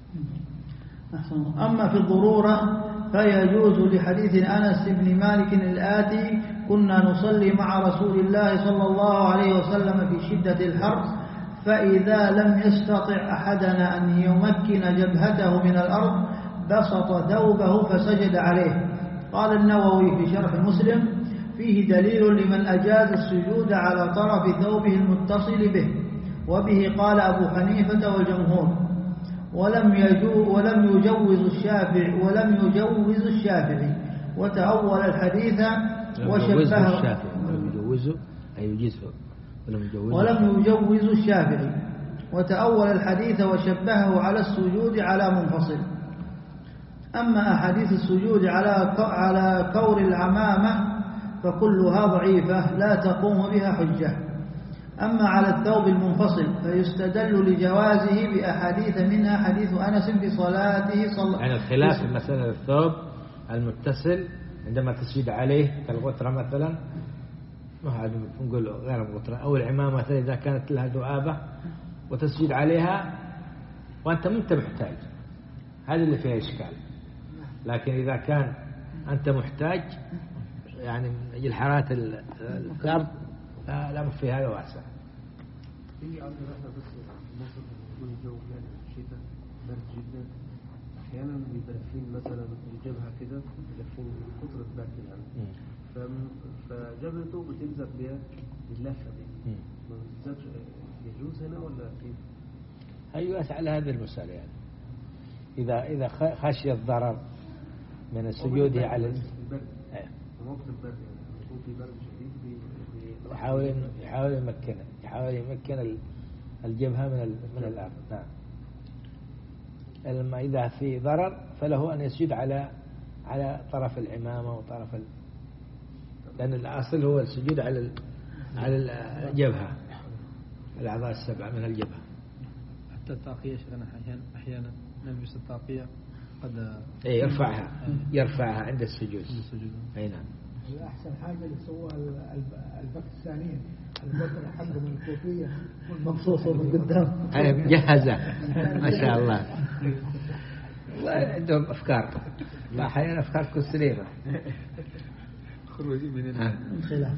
أما في الضرورة فيجوز لحديث أنس بن مالك الآتي كنا نصلي مع رسول الله صلى الله عليه وسلم في شدة الحر فإذا لم يستطع أحدنا أن يمكن جبهته من الأرض بسط ثوبه فسجد عليه. قال النووي في شرح مسلم فيه دليل لمن أجاز السجود على طرف ثوبه المتصل به، وبه قال أبو حنيفة والجمهور، ولم يجوز ولم يجوز الشافعي ولم يجوز الشافعي وتأول الحديث وشبهه ولم يجوزه أي يجيزه ولم يجوز الشافعي وتأول الحديث وشبهه على السجود على منفصل. أما أحاديث السجود على على كور العمامة فكلها ضعيفة لا تقوم بها حجة. أما على الثوب المنفصل فيستدل لجوازه بأحاديث منها حديث أنس في صلاته صلى يعني الخلاف في مسألة الثوب المتصل عندما تسجد عليه كالغترة مثلا ما هذا نقول غير مغترة. أو العمامة مثلا إذا كانت لها ذؤابة وتسجد عليها وأنت ما أنت محتاج، هذا اللي فيها إشكال. لكن إذا كان أنت محتاج يعني من أجل حرارة الأرض لا في هذا واسع. في عندنا احنا بس مصر بيكون الجو يعني الشتاء برد جدا، احيانا بيدفين مثلا الجبهه كده بيدفين كتر البرد يعني، فجبهته بتلزق بيها باللفه دي، ما بتلزقش. يجوز هنا ولا كيف؟ ايوه اسال هذه المساله يعني اذا اذا خشي الضرر من السجود على البرد وقت البرد يعني يكون في برد شديد يحاول يحاول يمكنه يحاول يمكن الجبهة من من الأرض. نعم. لما إذا في ضرر فله أن يسجد على على طرف العمامة وطرف ال... لأن الأصل هو السجود على على الجبهة، الأعضاء السبعة من الجبهة. حتى التعقية شيخنا أحيانا أحيانا نلبس التعقية قد إيه يرفعها يرفعها عند السجود. أي نعم. الأحسن حاجة اللي سووها الباكستانيين البكرة حقه من الكوفية مبسوطة من قدام. أنا مجهزة ما شاء الله. والله عندهم أفكار، لا أحيانا أفكاركم سليمة. خروجي من الخلاف.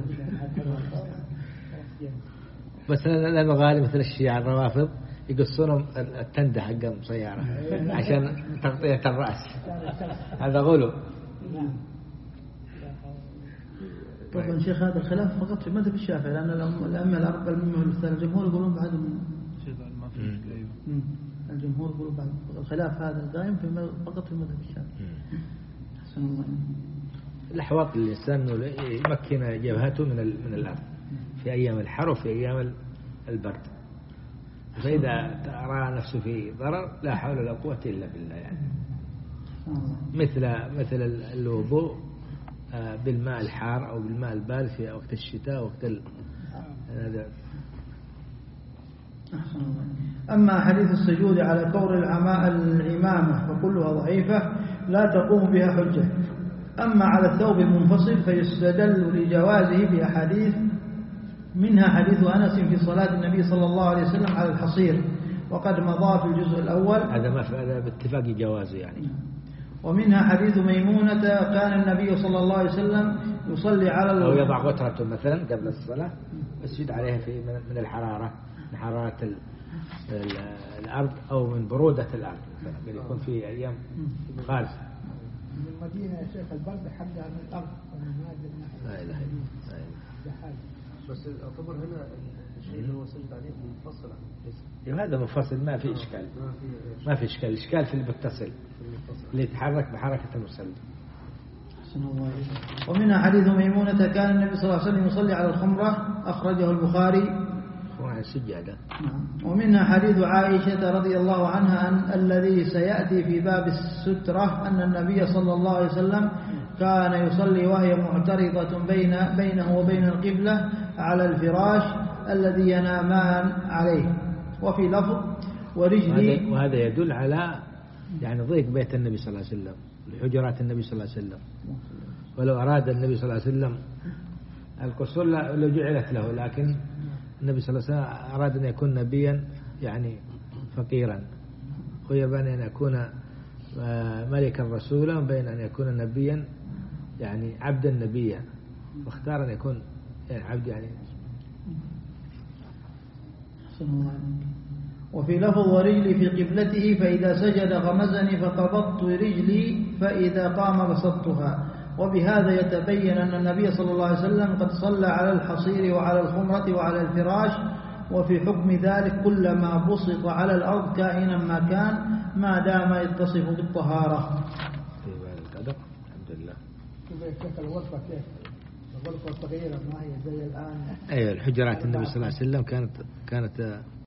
بس لا نغالي مثل الشيعة الروافض يقصون التندة حق سيارة عشان تغطية الرأس، هذا غلو. طبعا شيخ هذا الخلاف فقط في مذهب الشافعي، لأن الأئمة الأربعة من الجمهور يقولون بعد الجمهور يقولون بعد الخلاف هذا القائم في فقط في مذهب الشافعي. حسن الله. الأحواط الإنسان يمكن جبهته من من الأرض في أيام الحر وفي أيام البرد، فإذا رأى نفسه في ضرر لا حول ولا قوة إلا بالله يعني. مثل مثل الوضوء بالماء الحار أو بالماء البارد في وقت الشتاء وقت ال... هذا. أما حديث السجود على كور العمامة فكلها ضعيفة لا تقوم بها حجة. أما على الثوب المنفصل فيستدل لجوازه بأحاديث، منها حديث أنس في صلاة النبي صلى الله عليه وسلم على الحصير وقد مضى في الجزء الأول، هذا ما هذا باتفاق جوازه يعني. ومنها حديث ميمونة كان النبي صلى الله عليه وسلم يصلي على أو يضع غترة مثلا قبل الصلاة يسجد عليها في من الحرارة، من حرارة ال ال الأرض أو من برودة الأرض مثلا، يكون في أيام خارج. من المدينة يا شيخ البرد حقها من الأرض ومن هذا لا إله إلا الله. بس أعتبر هنا الشيء اللي هو سجد عليه منفصل عن الجسم. هذا منفصل ما في إشكال، ما في إشكال. الإشكال في المتصل اللي يتحرك بحركة المصلي. ومنها حديث ميمونة كان النبي صلى الله عليه وسلم يصلي على الخمرة أخرجه البخاري. السجادة. ومنها حديث عائشة رضي الله عنها أن الذي سيأتي في باب السترة أن النبي صلى الله عليه وسلم كان يصلي وهي معترضة بين بينه وبين القبلة على الفراش الذي ينامان عليه. وفي لفظ ورجلي، وهذا يدل على يعني ضيق بيت النبي صلى الله عليه وسلم، الحجرات النبي صلى الله عليه وسلم. ولو أراد النبي صلى الله عليه وسلم القصور لو جعلت له، لكن النبي صلى الله عليه وسلم أراد أن يكون نبيا يعني فقيرا، خير بين أن يكون ملكا رسولا بين أن يكون نبيا يعني عبدا نبيا، واختار أن يكون يعني عبد يعني. وفي لفظ ورجلي في قبلته فإذا سجد غمزني فقبضت رجلي فإذا قام بسطتها. وبهذا يتبين أن النبي صلى الله عليه وسلم قد صلى على الحصير وعلى الخمرة وعلى الفراش، وفي حكم ذلك كلما بسط على الأرض كائنا ما كان ما دام يتصف بالطهارة. في القدر الحمد لله. كيف الغرفة كيف الغرفة صغيرة ما هي زي الآن. أيوة الحجرات النبي صلى الله عليه وسلم كانت كانت